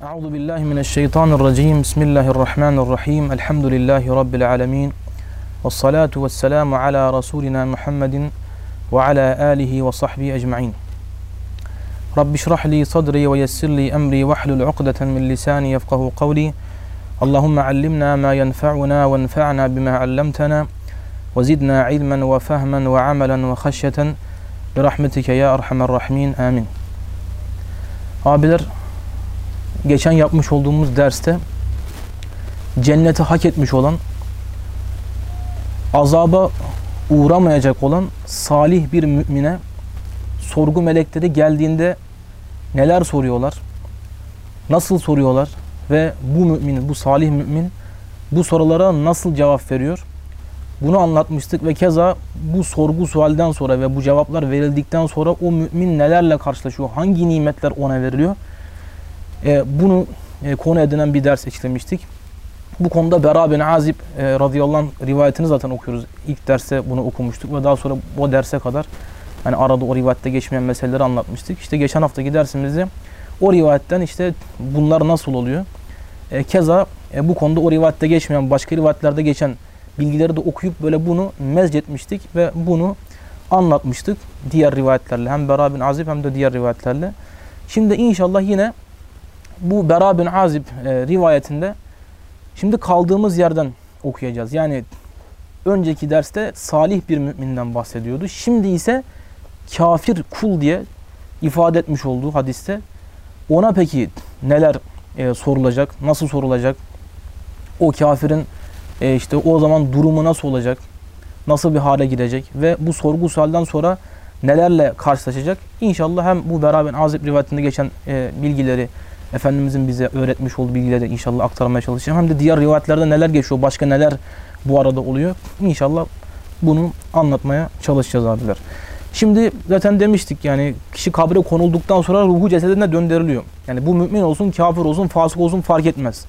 Euzu billahi mineşşeytanirracim. Bismillahirrahmanirrahim. Elhamdülillahi rabbil alamin. Ves salatu vesselamu ala rasulina Muhammedin ve ala alihi ve sahbihi ecmaîn. Rabbi şrah li sadri ve yessir li emri ve hlul ukdeten min lisani yefkahu kavli. Allahumme allimna ma yenfa'una ve enfa'na bima allamtana ve zidna ilmen ve fehmen ve amelen ve haşyeten bi rahmetike ya erhamer rahimin. Amin. Abiler, geçen yapmış olduğumuz derste cenneti hak etmiş olan, azaba uğramayacak olan salih bir mümine sorgu melekleri geldiğinde neler soruyorlar, nasıl soruyorlar ve bu mümin, bu salih mümin bu sorulara nasıl cevap veriyor? Bunu anlatmıştık ve keza bu sorgu sualden sonra ve bu cevaplar verildikten sonra o mümin nelerle karşılaşıyor, hangi nimetler ona veriliyor? Bunu konu edinen bir ders işlemiştik. Bu konuda Bera bin Azib radıyallahu anh rivayetini zaten okuyoruz. İlk derste bunu okumuştuk ve daha sonra o derse kadar hani arada o rivayette geçmeyen meseleleri anlatmıştık. İşte geçen haftaki dersimizde o rivayetten işte bunlar nasıl oluyor? Keza bu konuda o rivayette geçmeyen, başka rivayetlerde geçen bilgileri de okuyup böyle bunu mezcetmiştik ve bunu anlatmıştık diğer rivayetlerle. Hem Bera bin Azib hem de diğer rivayetlerle. Şimdi inşallah yine bu Bera bin Azib rivayetinde şimdi kaldığımız yerden okuyacağız. Yani önceki derste salih bir müminden bahsediyordu. Şimdi ise kafir kul diye ifade etmiş olduğu hadiste ona peki neler sorulacak, nasıl sorulacak? O kafirin işte o zaman durumu nasıl olacak? Nasıl bir hale girecek? Ve bu sorgu sualden sonra nelerle karşılaşacak? İnşallah hem bu Bera bin Azib rivayetinde geçen bilgileri, Efendimizin bize öğretmiş olduğu bilgileri inşallah aktarmaya çalışacağım. Hem de diğer rivayetlerde neler geçiyor, başka neler bu arada oluyor. İnşallah bunu anlatmaya çalışacağız abiler. Şimdi zaten demiştik yani kişi kabre konulduktan sonra ruhu cesedine döndürülüyor. Yani bu mümin olsun, kafir olsun, fasık olsun fark etmez.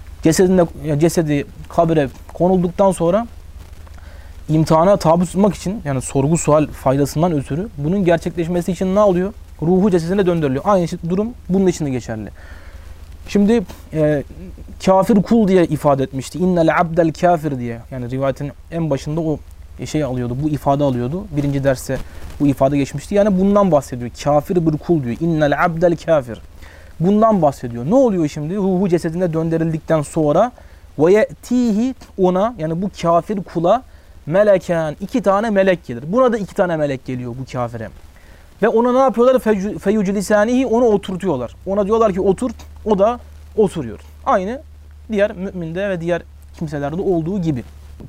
Cesedi kabre konulduktan sonra imtihana tabi tutmak için, yani sorgu sual faydasından ötürü bunun gerçekleşmesi için ne oluyor? Ruhu cesedine döndürülüyor. Aynı durum bunun için de geçerli. Şimdi kafir kul diye ifade etmişti. İnnel abdel kafir diye. Yani rivayetin en başında o şey alıyordu. Bu ifade alıyordu. Birinci derste bu ifade geçmişti. Yani bundan bahsediyor. Kafir bir kul diyor. İnnel abdel kafir. Bundan bahsediyor. Ne oluyor şimdi? Ruhu cesedine döndürüldükten sonra ve ye'tihi ona, yani bu kafir kula meleken, 2 tane melek gelir. Buna da 2 tane melek geliyor bu kafire. Ve ona ne yapıyorlar? Feyuclisanihi, onu oturtuyorlar. Ona diyorlar ki otur, o da oturuyor. Aynı diğer müminde ve diğer kimselerde olduğu gibi.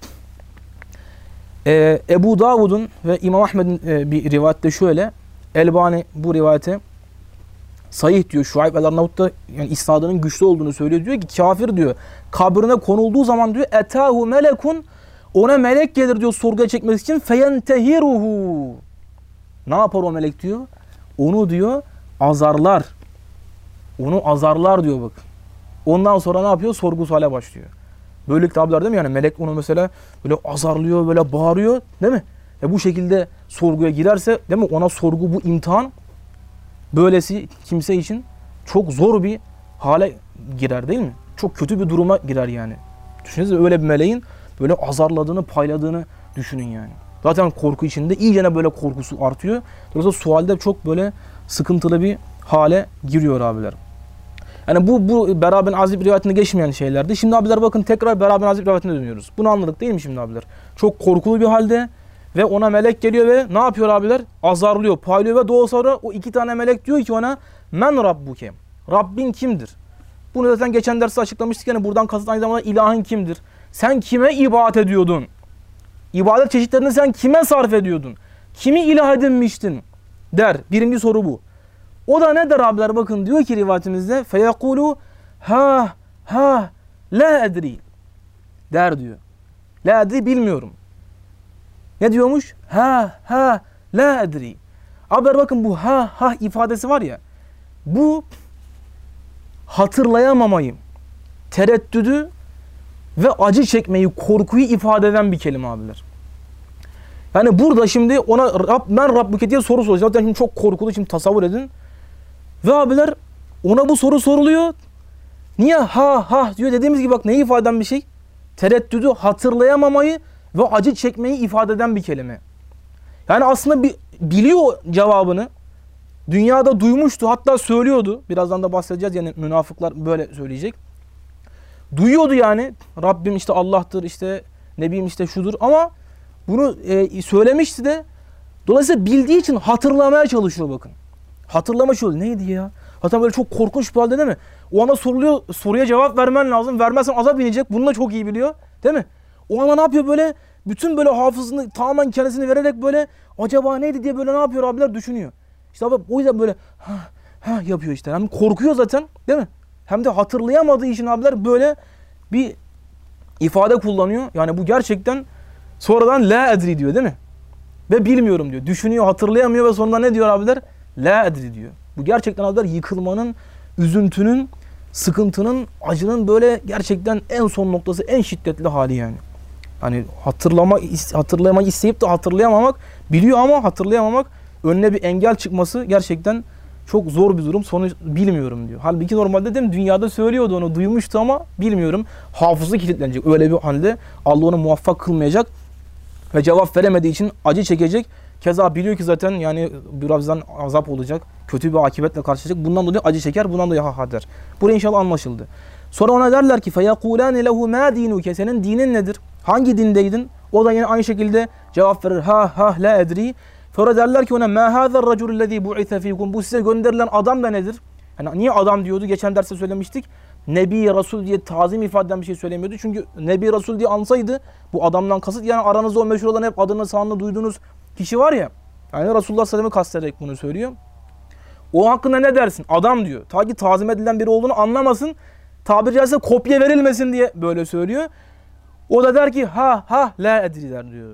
Ebu Davud'un ve İmam Ahmed'in bir rivayette şöyle, Elbani bu rivayete sahih diyor. Şuayb el-Arnavut da yani isnadının güçlü olduğunu söylüyor. Diyor ki kafir diyor kabrine konulduğu zaman diyor etahu melekun, ona melek gelir diyor sorguya çekmek için, feyentehiruhu. Ne yapar o melek diyor? Onu diyor azarlar. Onu azarlar diyor bak. Ondan sonra ne yapıyor? Sorgu suale başlıyor. Böylelikle abiler değil mi? Yani melek onu mesela böyle azarlıyor, böyle bağırıyor değil mi? Bu şekilde sorguya girerse değil mi? Ona sorgu, bu imtihan böylesi kimse için çok zor bir hale girer değil mi? Çok kötü bir duruma girer yani. Düşünsenize öyle bir meleğin böyle azarladığını, payladığını düşünün yani. Zaten korku içinde iyicene böyle korkusu artıyor. Dolayısıyla sualde çok böyle sıkıntılı bir hale giriyor abiler. Yani bu Bera bin Azib rivayetinde geçmeyen şeylerdi. Şimdi abiler bakın tekrar Bera bin Azib rivayetine dönüyoruz. Bunu anladık değil mi şimdi abiler? Çok korkulu bir halde ve ona melek geliyor ve ne yapıyor abiler? Azarlıyor, paylıyor ve doğal sonra o 2 tane melek diyor ki ona men rabbuke? Rabbin kimdir? Bunu zaten geçen derste açıklamıştık. Yani buradan kasıt aynı zamanda ilahın kimdir? Sen kime ibadet ediyordun? İbadet çeşitlerini sen kime sarf ediyordun? Kimi ilah edinmiştin? Der. Birinci soru bu. O da ne der abiler? Bakın diyor ki rivayetimizde feyekulu ha la edri der diyor. La edri, bilmiyorum. Ne diyormuş? Ha la edri. Abiler bakın bu ha ifadesi var ya, bu hatırlayamamayı, tereddüdü ve acı çekmeyi, korkuyu ifade eden bir kelime abiler. Yani burada şimdi ona ben Rabbuke diye soru soracağım. Zaten şimdi çok korkulu, şimdi tasavvur edin. Ve abiler ona bu soru soruluyor Niye ha ha diyor? Dediğimiz gibi bak neyi ifade eden bir şey? Tereddüdü, hatırlayamamayı ve acı çekmeyi ifade eden bir kelime. Yani aslında biliyor cevabını. Dünyada duymuştu, hatta söylüyordu. Birazdan da bahsedeceğiz, yani münafıklar böyle söyleyecek. Duyuyordu yani. Rabbim işte Allah'tır, işte Nebim işte şudur, ama bunu söylemişti de. Dolayısıyla bildiği için hatırlamaya çalışıyor bakın. Hatırlama çalışıyor. Neydi ya? Hatta böyle çok korkunç bir halde, değil mi? O anda soruluyor, soruya cevap vermen lazım. Vermezsen azap inecek. Bunu da çok iyi biliyor. Değil mi? O anda ne yapıyor böyle? Bütün böyle hafızasını tamamen kendisini vererek böyle acaba neydi diye böyle ne yapıyor abiler, düşünüyor. İşte abi o yüzden böyle ha yapıyor işte. Hem korkuyor zaten, değil mi? Hem de hatırlayamadığı için abiler böyle bir ifade kullanıyor. Yani bu gerçekten sonradan la edri diyor, değil mi? Ve bilmiyorum diyor. Düşünüyor, hatırlayamıyor ve sonunda ne diyor abiler? La edri diyor. Bu gerçekten abiler yıkılmanın, üzüntünün, sıkıntının, acının böyle gerçekten en son noktası, en şiddetli hali yani. Hani hatırlamak isteyip de hatırlayamamak, biliyor ama hatırlayamamak, önüne bir engel çıkması gerçekten çok zor bir durum. Sonuç bilmiyorum diyor. Halbuki normalde değil mi? Dünyada söylüyordu, onu duymuştu ama bilmiyorum. Hafıza kilitlenecek. Öyle bir halde Allah onu muvaffak kılmayacak ve cevap veremediği için acı çekecek. Keza biliyor ki zaten yani birazdan azap olacak. Kötü bir akibetle karşılaşacak. Bundan dolayı acı çeker. Bundan dolayı ha der. Buraya inşallah anlaşıldı. Sonra ona derler ki فَيَقُولَانِ لَهُ مَا دِينُكَ, senin dinin nedir? Hangi dindeydin? O da yine aynı şekilde cevap verir. Ha la edri. Sonra derler ki ona مَا هَذَا الرَّجُلُ الَّذ۪ي بُعِثَ ف۪يكُمْ, bu size gönderilen adam da nedir? Yani niye adam diyordu? Geçen derste söylemiştik. Nebi, Resul diye tazim ifade eden bir şey söylemiyordu. Çünkü Nebi, Resul diye ansaydı bu adamdan kasıt, yani aranızda o meşhur olan hep adını sanını duyduğunuz kişi var ya. Yani Resulullah sallallahu aleyhi ve sellem'i kastederek bunu söylüyor. O hakkında ne dersin? Adam diyor. Ta ki tazim edilen biri olduğunu anlamasın. Tabiri caizse kopya verilmesin diye böyle söylüyor. O da der ki ha la edri der diyor.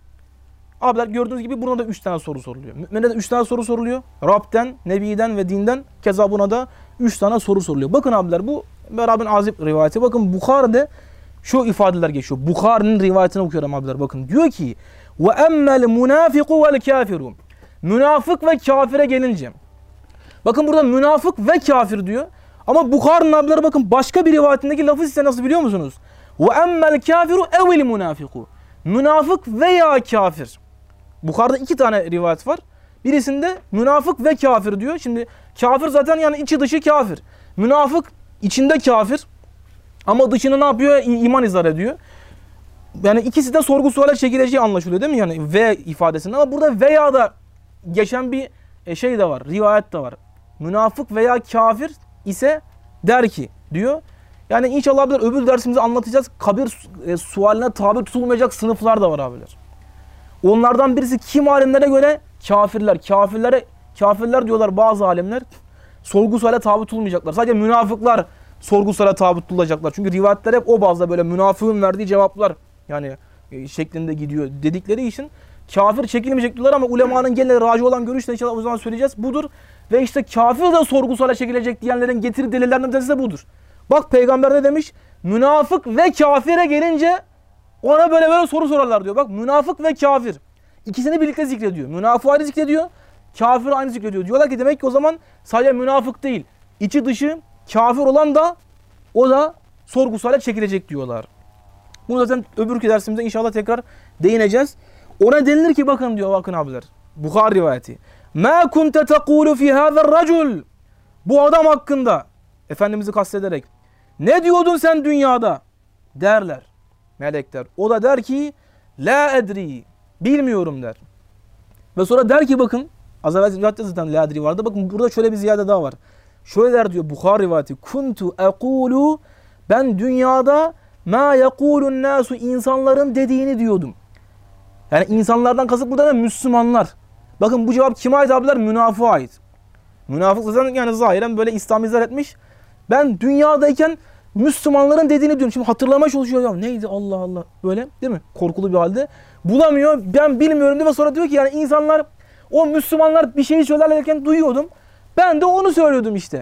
Abiler gördüğünüz gibi buna da 3 tane soru soruluyor. Mü'mine de 3 tane soru soruluyor. Rab'den, Nebi'den ve dinden. Keza buna da 3 tane soru soruluyor. Bakın abiler, bu beraber azip rivayeti. Bakın Bukhari'de şu ifadeler geçiyor. Bukhari'nin rivayetini okuyorum abiler. Bakın diyor ki ve emmel munafiku vel kafiru. Münafık ve kafire gelince. Bakın burada münafık ve kafir diyor. Ama Bukhari'nin abiler bakın başka bir rivayetindeki lafı ise nasıl biliyor musunuz? Ve emmel kafiru evvel munafiku. Münafık veya kafir. Bukhari'de 2 tane rivayet var. Birisinde münafık ve kafir diyor. Şimdi kafir zaten yani içi dışı kafir. Münafık içinde kafir. Ama dışını ne yapıyor? İman izhar ediyor. Yani ikisi de sorgu suale çekileceği anlaşılıyor, değil mi? Yani ve ifadesinde. Ama burada veya da geçen bir şey de var. Rivayet de var. Münafık veya kafir ise der ki diyor. Yani inşallah abiler öbür dersimizde anlatacağız. Kabir sualine tabi tutulmayacak sınıflar da var abiler. Onlardan birisi kim alimlere göre? Kafirler. Kafirler diyorlar bazı alimler. Sorgu suale tabi tutulmayacaklar. Sadece münafıklar sorgu suale tabi tutulacaklar. Çünkü rivayetler hep o bazda böyle münafığın verdiği cevaplar yani şeklinde gidiyor dedikleri için kafir çekilmeyecek diyorlar ama ulemanın genel raci olan görüşle inşallah o zaman söyleyeceğiz. Budur. Ve işte kafir de sorgu suale çekilecek diyenlerin getirdiği delillerden birisi de budur. Bak peygamber ne demiş? Münafık ve kafire gelince ona böyle soru sorarlar diyor. Bak münafık ve kafir. İkisini birlikte zikrediyor. Münafığı ayrı zikrediyor. Kafiri aynı zikrediyor. Diyorlar ki demek ki o zaman sadece münafık değil. İçi dışı kafir olan da o da sorgu suale çekilecek diyorlar. Bunu zaten öbürkü dersimizde inşallah tekrar değineceğiz. Ona denilir ki bakın diyor, bakın abiler. Bukhari rivayeti. Ma kunte tekulu fi hâzer racul. Bu adam hakkında Efendimiz'i kastederek ne diyordun sen dünyada derler melekler. O da der ki la edri, bilmiyorum der. Ve sonra der ki bakın az evvel rivayette zaten la edri vardı. Bakın burada şöyle bir ziyade daha var. Şöyle der diyor Bukhari rivayeti. Kuntu ekulu, ben dünyada ma yekulun nasu, insanların dediğini diyordum. Yani insanlardan kasıt burada da Müslümanlar. Bakın bu cevap kime ait abiler? Münafığa ait. Münafık zaten yani zahiren böyle İslam izah etmiş. Ben dünyadayken Müslümanların dediğini diyorum. Şimdi hatırlamaya çalışıyor ya. Neydi Allah Allah böyle, değil mi? Korkulu bir halde. Bulamıyor. Ben bilmiyorum diyor ve sonra diyor ki yani insanlar, o Müslümanlar bir şeyi söylerken duyuyordum. Ben de onu söylüyordum işte.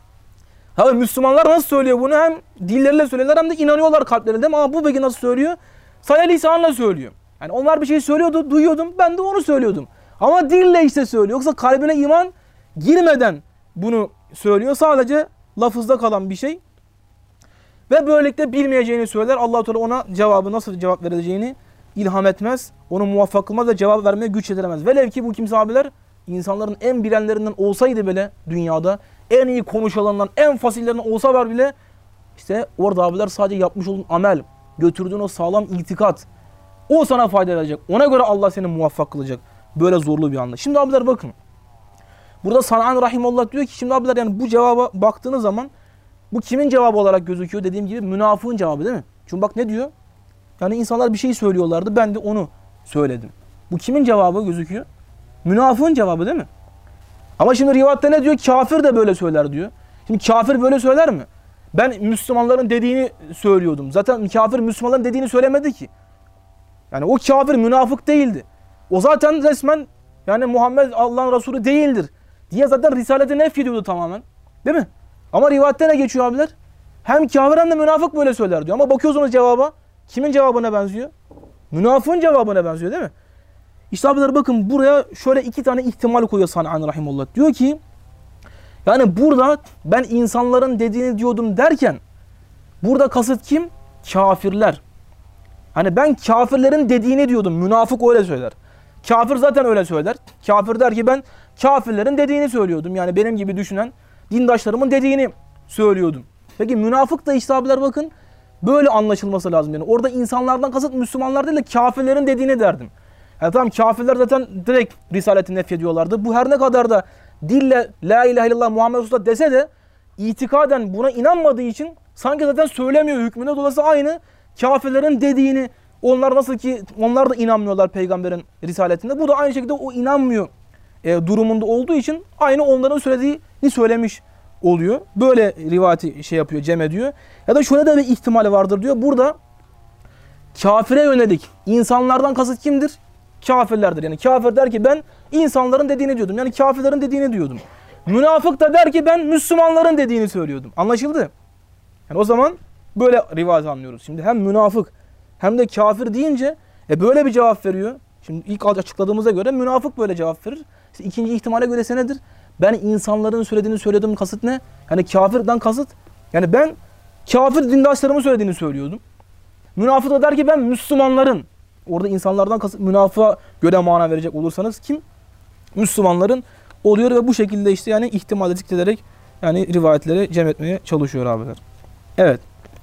Ha Müslümanlar nasıl söylüyor bunu? Hem dilleriyle söylüyorlar hem de inanıyorlar kalplerinde. Ama bu peki nasıl söylüyor? Sadece lisanla söylüyor. Yani onlar bir şey söylüyordu, duyuyordum. Ben de onu söylüyordum. Ama dille işte söylüyor. Yoksa kalbine iman girmeden bunu söylüyor. Sadece lafızda kalan bir şey. Ve böylelikle bilmeyeceğini söyler. Allah-u Teala ona cevabı nasıl cevap verileceğini ilham etmez. Onu muvaffak kılmaz ve cevap vermeye güç yetiremez. Velev ki bu kimse abiler insanların en bilenlerinden olsaydı bile dünyada, en iyi konuşanlarından, en fasillerinden olsa var bile, işte orada abiler sadece yapmış olduğun amel, götürdüğün o sağlam itikat, o sana fayda verecek. Ona göre Allah seni muvaffak kılacak. Böyle zorlu bir anda. Şimdi abiler bakın. Burada San'an Rahimullah diyor ki şimdi abiler yani bu cevaba baktığınız zaman bu kimin cevabı olarak gözüküyor? Dediğim gibi münafığın cevabı değil mi? Çünkü bak ne diyor? Yani insanlar bir şey söylüyorlardı. Ben de onu söyledim. Bu kimin cevabı gözüküyor? Münafığın cevabı değil mi? Ama şimdi rivayette ne diyor? Kafir de böyle söyler diyor. Şimdi kafir böyle söyler mi? Ben Müslümanların dediğini söylüyordum. Zaten kafir Müslümanların dediğini söylemedi ki. Yani o kafir münafık değildi. O zaten resmen yani Muhammed Allah'ın Resulü değildir diye zaten Risaleti nefyediyordu tamamen. Değil mi? Ama rivayette ne geçiyor abiler? Hem kafir hem de münafık böyle söyler diyor. Ama bakıyorsunuz cevaba. Kimin cevabına benziyor? Münafığın cevabına benziyor değil mi? İşte abiler bakın buraya şöyle iki tane ihtimal koyuyor San'an Rahimullah. Diyor ki yani burada ben insanların dediğini diyordum derken burada kasıt kim? Kafirler. Hani ben kafirlerin dediğini diyordum. Münafık öyle söyler. Kafir zaten öyle söyler. Kafir der ki ben kafirlerin dediğini söylüyordum. Yani benim gibi düşünen dindaşlarımın dediğini söylüyordum. Peki münafık da işte abiler bakın böyle anlaşılması lazım. Yani orada insanlardan kasıt Müslümanlar değil de kafirlerin dediğini derdim. Yani tamam kafirler zaten direkt Risaleti nefyediyorlardı. Bu her ne kadar da dille la ilahe illallah Muhammed Resulullah dese de itikaden buna inanmadığı için sanki zaten söylemiyor hükmünde. Dolayısıyla aynı kafirlerin dediğini onlar nasıl ki onlar da inanmıyorlar peygamberin risaletinde. Bu da aynı şekilde o inanmıyor durumunda olduğu için aynı onların söylediğini söylemiş oluyor. Böyle rivayeti şey yapıyor, cem ediyor. Ya da şöyle de bir ihtimali vardır diyor. Burada kafire yönelik insanlardan kasıt kimdir? Kafirlerdir. Yani kafir der ki ben insanların dediğini diyordum. Yani kafirlerin dediğini diyordum. Münafık da der ki ben Müslümanların dediğini söylüyordum. Anlaşıldı? Yani o zaman böyle rivayet anlıyoruz. Şimdi hem münafık hem de kafir deyince böyle bir cevap veriyor. Şimdi ilk açıkladığımıza göre münafık böyle cevap verir. İşte ikinci ihtimale göre ise nedir? Ben insanların söylediğini söyledim kasıt ne? Yani kafirden kasıt. Yani ben kafir dindaşlarımın söylediğini söylüyordum. Münafık da der ki ben Müslümanların. Orada insanlardan kasıt münafığa göre mana verecek olursanız kim? Müslümanların oluyor ve bu şekilde işte yani ihtimalle dikkat ederek yani rivayetleri cem etmeye çalışıyor abiler. Evet.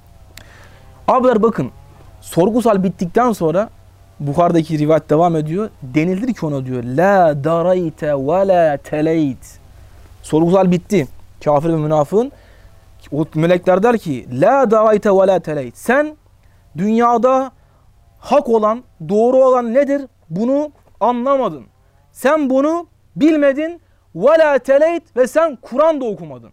Abiler bakın sorgusal bittikten sonra Bukhari'deki rivayet devam ediyor. Denilir ki ona diyor la darayte ve la teleyt. Sorgusal bitti. Kafir ve münafığın o melekler der ki la darayte ve la teleyt. Sen dünyada hak olan, doğru olan nedir? Bunu anlamadın. Sen bunu bilmedin. Ve la teleyt ve sen Kur'an da okumadın.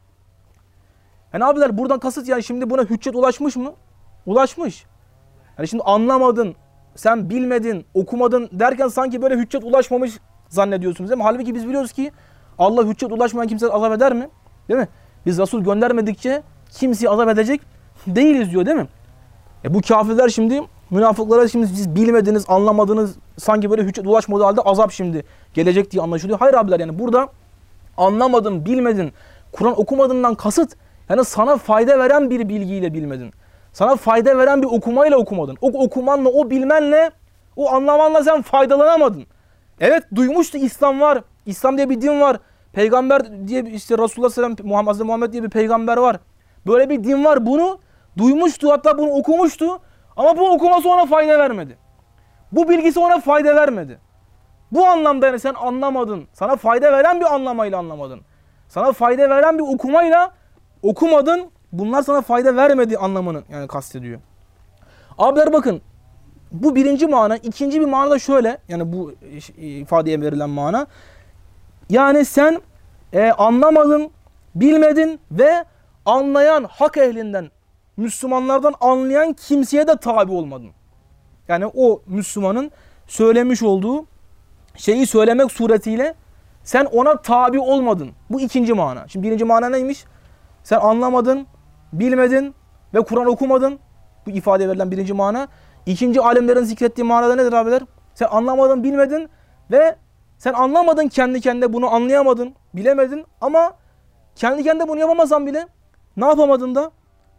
Yani abiler buradan kasıt yani şimdi buna hüccet ulaşmış mı? Ulaşmış. Yani şimdi anlamadın, sen bilmedin, okumadın derken sanki böyle hüccet ulaşmamış zannediyorsunuz değil mi? Halbuki biz biliyoruz ki Allah hüccet ulaşmayan kimseyi azap eder mi? Değil mi? Biz Resul göndermedikçe kimseyi azap edecek değiliz diyor değil mi? Bu kafirler şimdi münafıklara şimdi siz bilmediniz, anlamadınız sanki böyle hüccet ulaşmadığı halde azap şimdi gelecek diye anlaşılıyor. Hayır abiler yani burada anlamadın, bilmedin, Kur'an okumadığından kasıt yani sana fayda veren bir bilgiyle bilmedin. Sana fayda veren bir okumayla okumadın. O okumanla, o bilmenle, o anlamanla sen faydalanamadın. Evet duymuştu İslam var. İslam diye bir din var. Peygamber diye işte Resulullah sallallahu aleyhi ve sellem Hazreti Muhammed diye bir peygamber var. Böyle bir din var. Bunu duymuştu hatta bunu okumuştu. Ama bu okuması ona fayda vermedi. Bu bilgisi ona fayda vermedi. Bu anlamda yani sen anlamadın. Sana fayda veren bir anlamayla anlamadın. Sana fayda veren bir okumayla okumadın. Bunlar sana fayda vermedi anlamını yani kastediyor. Abiler bakın bu birinci mana. İkinci bir mana da şöyle. Yani bu ifadeye verilen mana. Yani sen anlamadın, bilmedin ve anlayan hak ehlinden, Müslümanlardan anlayan kimseye de tabi olmadın. Yani o Müslümanın söylemiş olduğu şeyi söylemek suretiyle sen ona tabi olmadın. Bu ikinci mana. Şimdi birinci mana neymiş? Sen anlamadın, bilmedin ve Kur'an okumadın. Bu ifadeye verilen birinci mana. İkinci alimlerin zikrettiği manada nedir abiler? Sen anlamadın, bilmedin ve sen anlamadın kendi kendine bunu anlayamadın, bilemedin ama kendi kendine bunu yapamasan bile ne yapamadın da?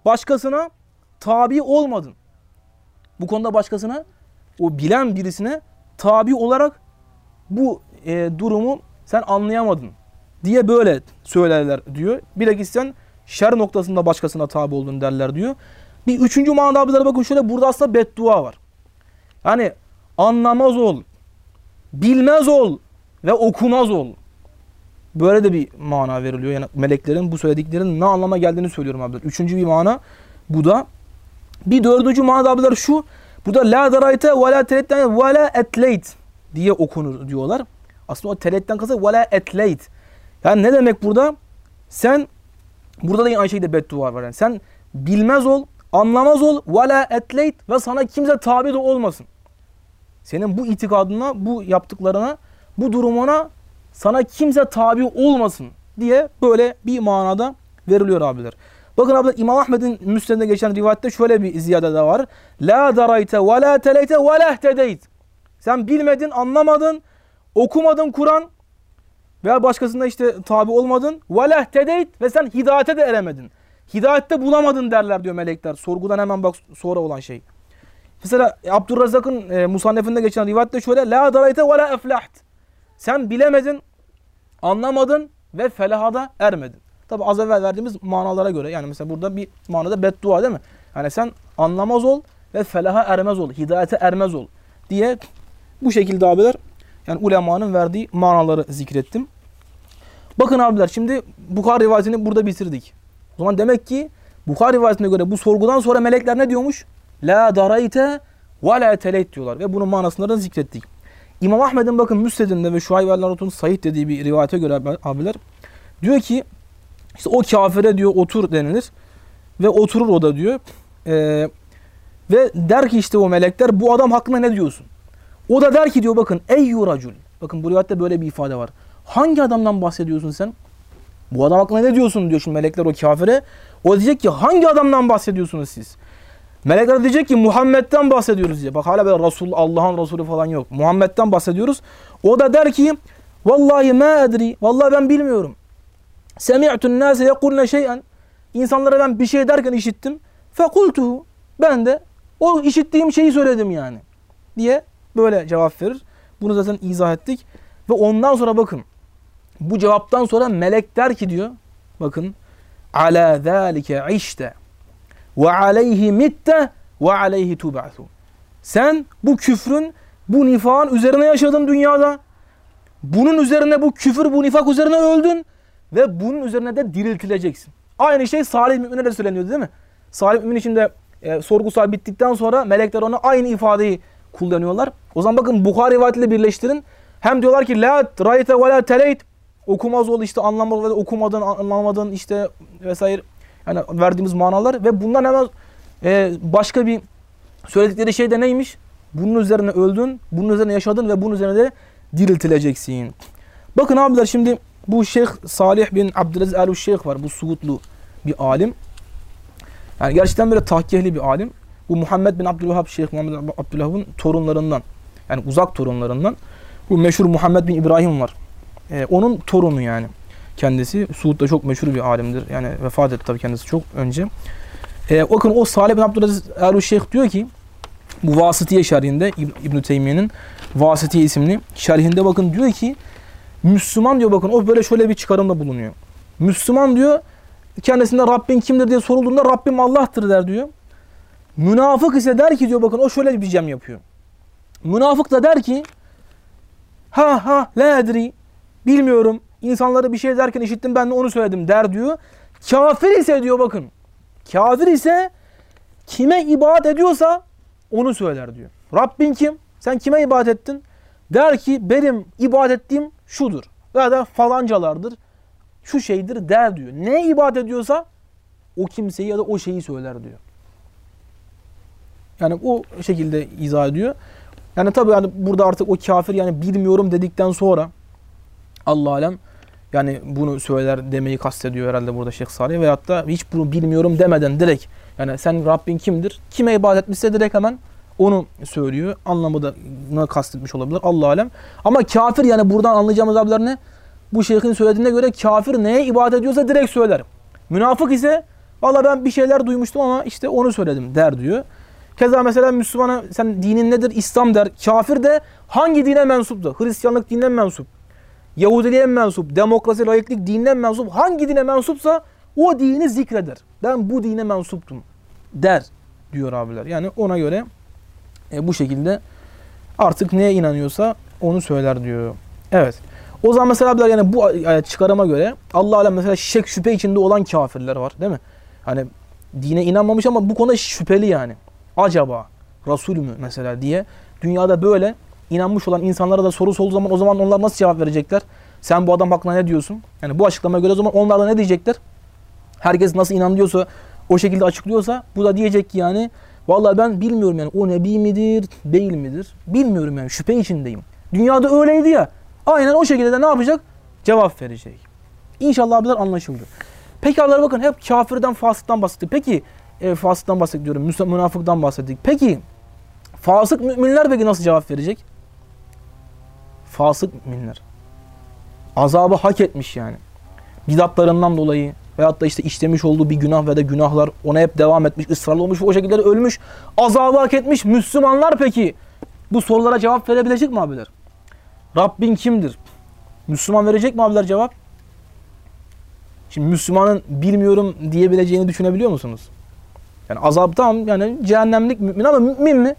başkasına tabi olmadın. Bu konuda başkasına, o bilen birisine tabi olarak bu durumu sen anlayamadın diye böyle söylerler diyor. Bilakis sen şer noktasında başkasına tabi oldun derler diyor. Bir üçüncü manada abiler bakın şöyle, burada aslında beddua var. Yani anlamaz ol, bilmez ol ve okumaz ol. Böyle de bir mana veriliyor. Yani meleklerin bu söylediklerinin ne anlama geldiğini söylüyorum abiler. Üçüncü bir mana bu da. Bir dördüncü mana abiler şu. Burada la darayte ve la teretten ve la etleyt diye okunur diyorlar. Aslında o teletten kasa ve la etleyt. Yani ne demek burada? Sen, burada da yine aynı şekilde beddua var. Yani sen bilmez ol, anlamaz ol ve la etleyt ve sana kimse tabi de olmasın. Senin bu itikadına, bu yaptıklarına, bu durumuna sana kimse tabi olmasın diye böyle bir manada veriliyor abiler. Bakın abiler, İmam Ahmed'in Müsned'inde geçen rivayette şöyle bir ziyade de var. La darayte ve la teleyte ve la ihtedeyt. Sen bilmedin, anlamadın, okumadın Kur'an veya başkasına işte tabi olmadın. Ve la ihtedeyt ve sen hidayete de eremedin. Hidayette bulamadın derler diyor melekler. Sorgudan hemen bak sonra olan şey. Mesela Abdurrazzak'ın Musannef'inde geçen rivayette şöyle. La darayte ve la eflaht. Sen bilemedin, anlamadın ve felaha da ermedin. Tabi az evvel verdiğimiz manalara göre, yani mesela burada bir manada beddua değil mi? Yani sen anlamaz ol ve felaha ermez ol, hidayete ermez ol diye bu şekilde abiler, yani ulemanın verdiği manaları zikrettim. Bakın abiler, şimdi Bukhari rivayetini burada bitirdik. O zaman demek ki Bukhari rivayetine göre bu sorgudan sonra melekler ne diyormuş? La darayte ve la teleyt diyorlar ve bunun manasını da zikrettik. İmam Ahmed'in bakın Müsned'inde ve Şuayb el-Arut'un sahih dediği bir rivayete göre abiler diyor ki işte o kafire diyor otur denilir ve oturur o da diyor. Ve der ki işte o melekler, bu adam hakkında ne diyorsun? O da der ki diyor bakın, eyyü racul. Bakın bu rivayette böyle bir ifade var. Hangi adamdan bahsediyorsun sen? Bu adam hakkında ne diyorsun diyor şimdi melekler o kafire. O diyecek ki hangi adamdan bahsediyorsunuz siz? Melekler diyecek ki Muhammed'den bahsediyoruz diye. Bak hala böyle Resul, Allah'ın Resulü falan yok. Muhammed'den bahsediyoruz. O da der ki vallahi ma edri. Vallahi ben bilmiyorum. Semi'tun nase yekulne şey'en. İnsanlara ben bir şey derken işittim. Fekultuhu. Ben de o işittiğim şeyi söyledim yani. Diye böyle cevap verir. Bunu zaten izah ettik. Ve ondan sonra bakın. Bu cevaptan sonra melek der ki diyor. Bakın. Ala zâlike işte. Ve aleyhi mitte ve aleyhi tub'atu. Sen bu küfrün, bu nifakın üzerine yaşadın dünyada. Bunun üzerine, bu küfür, bu nifak üzerine öldün ve bunun üzerine de diriltileceksin. Aynı şey salih mümine de söyleniyordu değil mi? Salih mümin için de sorgusal bittikten sonra melekler ona aynı ifadeyi kullanıyorlar. O zaman bakın Bukhari rivayetiyle birleştirin. Hem diyorlar ki la rayte ve la teleyt. Okumaz ol işte, anlamaz ve okumadın, anlamadın işte vesaire. Yani verdiğimiz manalar ve bundan hemen başka bir söyledikleri şey de neymiş? Bunun üzerine öldün, bunun üzerine yaşadın ve bunun üzerine de diriltileceksin. Bakın abiler, şimdi bu Şeyh Salih bin Abdülaziz el-Şeyh var. Bu Suudlu bir alim. Yani gerçekten böyle tahkihli bir alim. Bu Muhammed bin Abdülvehhab, Şeyh Muhammed bin Abdülvehhab'ın torunlarından. Yani uzak torunlarından. Bu meşhur Muhammed bin İbrahim var. Onun torunu yani. Kendisi Suud'da çok meşhur bir alimdir. Yani vefat etti tabii kendisi çok önce. Bakın o Salih bin Abdülaziz el-Şeyh diyor ki bu Vasıtiye şerhinde, İbn-i Teymiye'nin Vasıtiye isimli şerhinde bakın diyor ki Müslüman diyor, bakın o böyle şöyle bir çıkarımda bulunuyor. Müslüman diyor kendisinde Rabbin kimdir diye sorulduğunda Rabbim Allah'tır der diyor. Münafık ise der ki diyor bakın o şöyle bir cem yapıyor. Münafık da der ki ha la edri, bilmiyorum. İnsanlara bir şey derken işittim, ben de onu söyledim der diyor. Kafir ise diyor bakın. Kafir ise kime ibadet ediyorsa onu söyler diyor. Rabbin kim? Sen kime ibadet ettin? Der ki benim ibadet ettiğim şudur. Veya da falancalardır. Şu şeydir der diyor. Ne ibadet ediyorsa o kimseyi ya da o şeyi söyler diyor. Yani o şekilde izah ediyor. Yani tabii yani burada artık o kafir yani bilmiyorum dedikten sonra Allah alem yani bunu söyler demeyi kastediyor herhalde burada Şeyh Salih, veyahut da hiç bunu bilmiyorum demeden direkt yani sen Rabbin kimdir? Kime ibadet etmişse direkt hemen onu söylüyor. Anlamı da ne kastetmiş olabilir Allah alem. Ama kafir yani buradan anlayacağımız abiler ne? Bu şeyhin söylediğine göre kafir neye ibadet ediyorsa direkt söyler. Münafık ise Valla ben bir şeyler duymuştum ama işte onu söyledim der diyor. Keza mesela Müslümana sen dinin nedir? İslam der. Kafir de hangi dine mensuptu? Hristiyanlık dinine mensup. Yahudiliğe mensup. Demokrasi, laiklik dinine mensup. Hangi dine mensupsa o dini zikreder. Ben bu dine mensuptum der diyor abiler. Yani ona göre bu şekilde artık neye inanıyorsa onu söyler diyor. Evet. O zaman mesela abiler yani bu çıkarıma göre Allah alem mesela şek şüphe içinde olan kafirler var değil mi? Hani dine inanmamış ama bu konuda şüpheli yani. Acaba Resul mü mesela diye dünyada böyle inanmış olan insanlara da soru sorduğu zaman o zaman onlar nasıl cevap verecekler? Sen bu adam hakkında ne diyorsun? Yani bu açıklamaya göre o zaman onlar da ne diyecekler? Herkes nasıl inanıyorsa o şekilde açıklıyorsa bu da diyecek ki yani vallahi ben bilmiyorum yani o nebi midir değil midir? Bilmiyorum yani şüphe içindeyim. Dünyada öyleydi ya. Aynen o şekilde de ne yapacak? Cevap verecek. İnşallah abiler anlaşıldı. Peki abiler bakın hep kafirden, fasıktan bahsettik. Peki fasıktan bahsediyorum. Münafıktan bahsettik. Peki fasık müminler peki nasıl cevap verecek? Fasık müminler. Azabı hak etmiş yani. Bidatlarından dolayı veyahut da işte işlemiş olduğu bir günah ve de günahlar ona hep devam etmiş, ısrarlı olmuş ve o şekilde ölmüş. Azabı hak etmiş Müslümanlar peki bu sorulara cevap verebilecek mi abiler? Rabbin kimdir? Müslüman verecek mi abiler cevap? Şimdi Müslümanın bilmiyorum diyebileceğini düşünebiliyor musunuz? Yani azap tamam yani cehennemlik mümin ama mümin mi?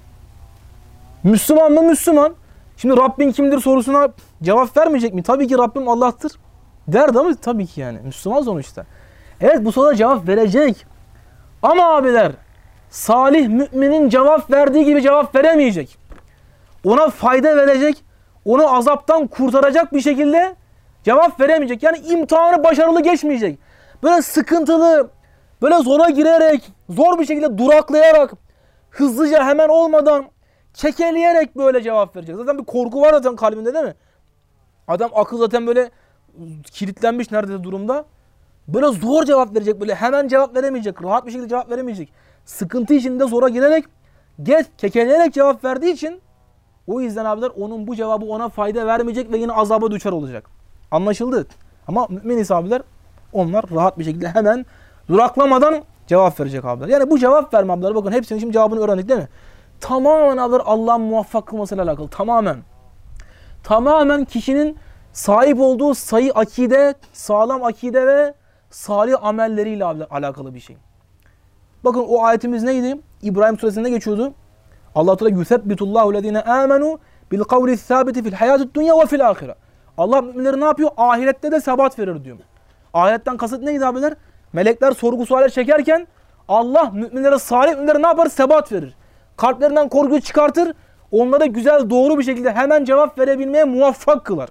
Müslüman mı? Müslüman. Şimdi Rabbin kimdir sorusuna cevap vermeyecek mi? Tabii ki Rabbim Allah'tır. Der değil mi? Tabii ki yani. Müslüman sonuçta. Evet bu soruya cevap verecek. Ama abiler salih müminin cevap verdiği gibi cevap veremeyecek. Ona fayda verecek, onu azaptan kurtaracak bir şekilde cevap veremeyecek. Yani imtihanı başarılı geçmeyecek. Böyle sıkıntılı, böyle zora girerek, zor bir şekilde duraklayarak, hızlıca hemen olmadan, kekeleyerek böyle cevap verecek. Zaten bir korku var zaten kalbinde değil mi? Adam akıl zaten böyle kilitlenmiş neredeyse durumda. Böyle zor cevap verecek, böyle hemen cevap veremeyecek, rahat bir şekilde cevap veremeyecek. Sıkıntı içinde zora girerek, kekeleyerek cevap verdiği için o yüzden abiler onun bu cevabı ona fayda vermeyecek ve yine azaba düşer olacak. Anlaşıldı. Ama mümin abiler onlar rahat bir şekilde hemen duraklamadan cevap verecek abiler. Yani bu cevap verme abiler bakın hepsinin şimdi cevabını öğrendik değil mi? Tamamen abiler Allah'ın muvaffak kılmasıyla alakalı. Tamamen. Tamamen kişinin sahip olduğu sayı akide, sağlam akide ve salih amelleriyle alakalı bir şey. Bakın o ayetimiz neydi? İbrahim suresinde geçiyordu. Allah Teala yusebbitullahu lezine amenu bil kavli sabiti fil hayatid dunya ve fil ahire. Allah müminleri ne yapıyor? Ahirette de sebat verir diyor. Ahiretten kasıt neydi abiler? Melekler sorgu sualler çekerken Allah müminlere, salih müminlere ne yapar? Sebat verir. Kalplerinden korkuyu çıkartır. Onlara güzel, doğru bir şekilde hemen cevap verebilmeye muvaffak kılar.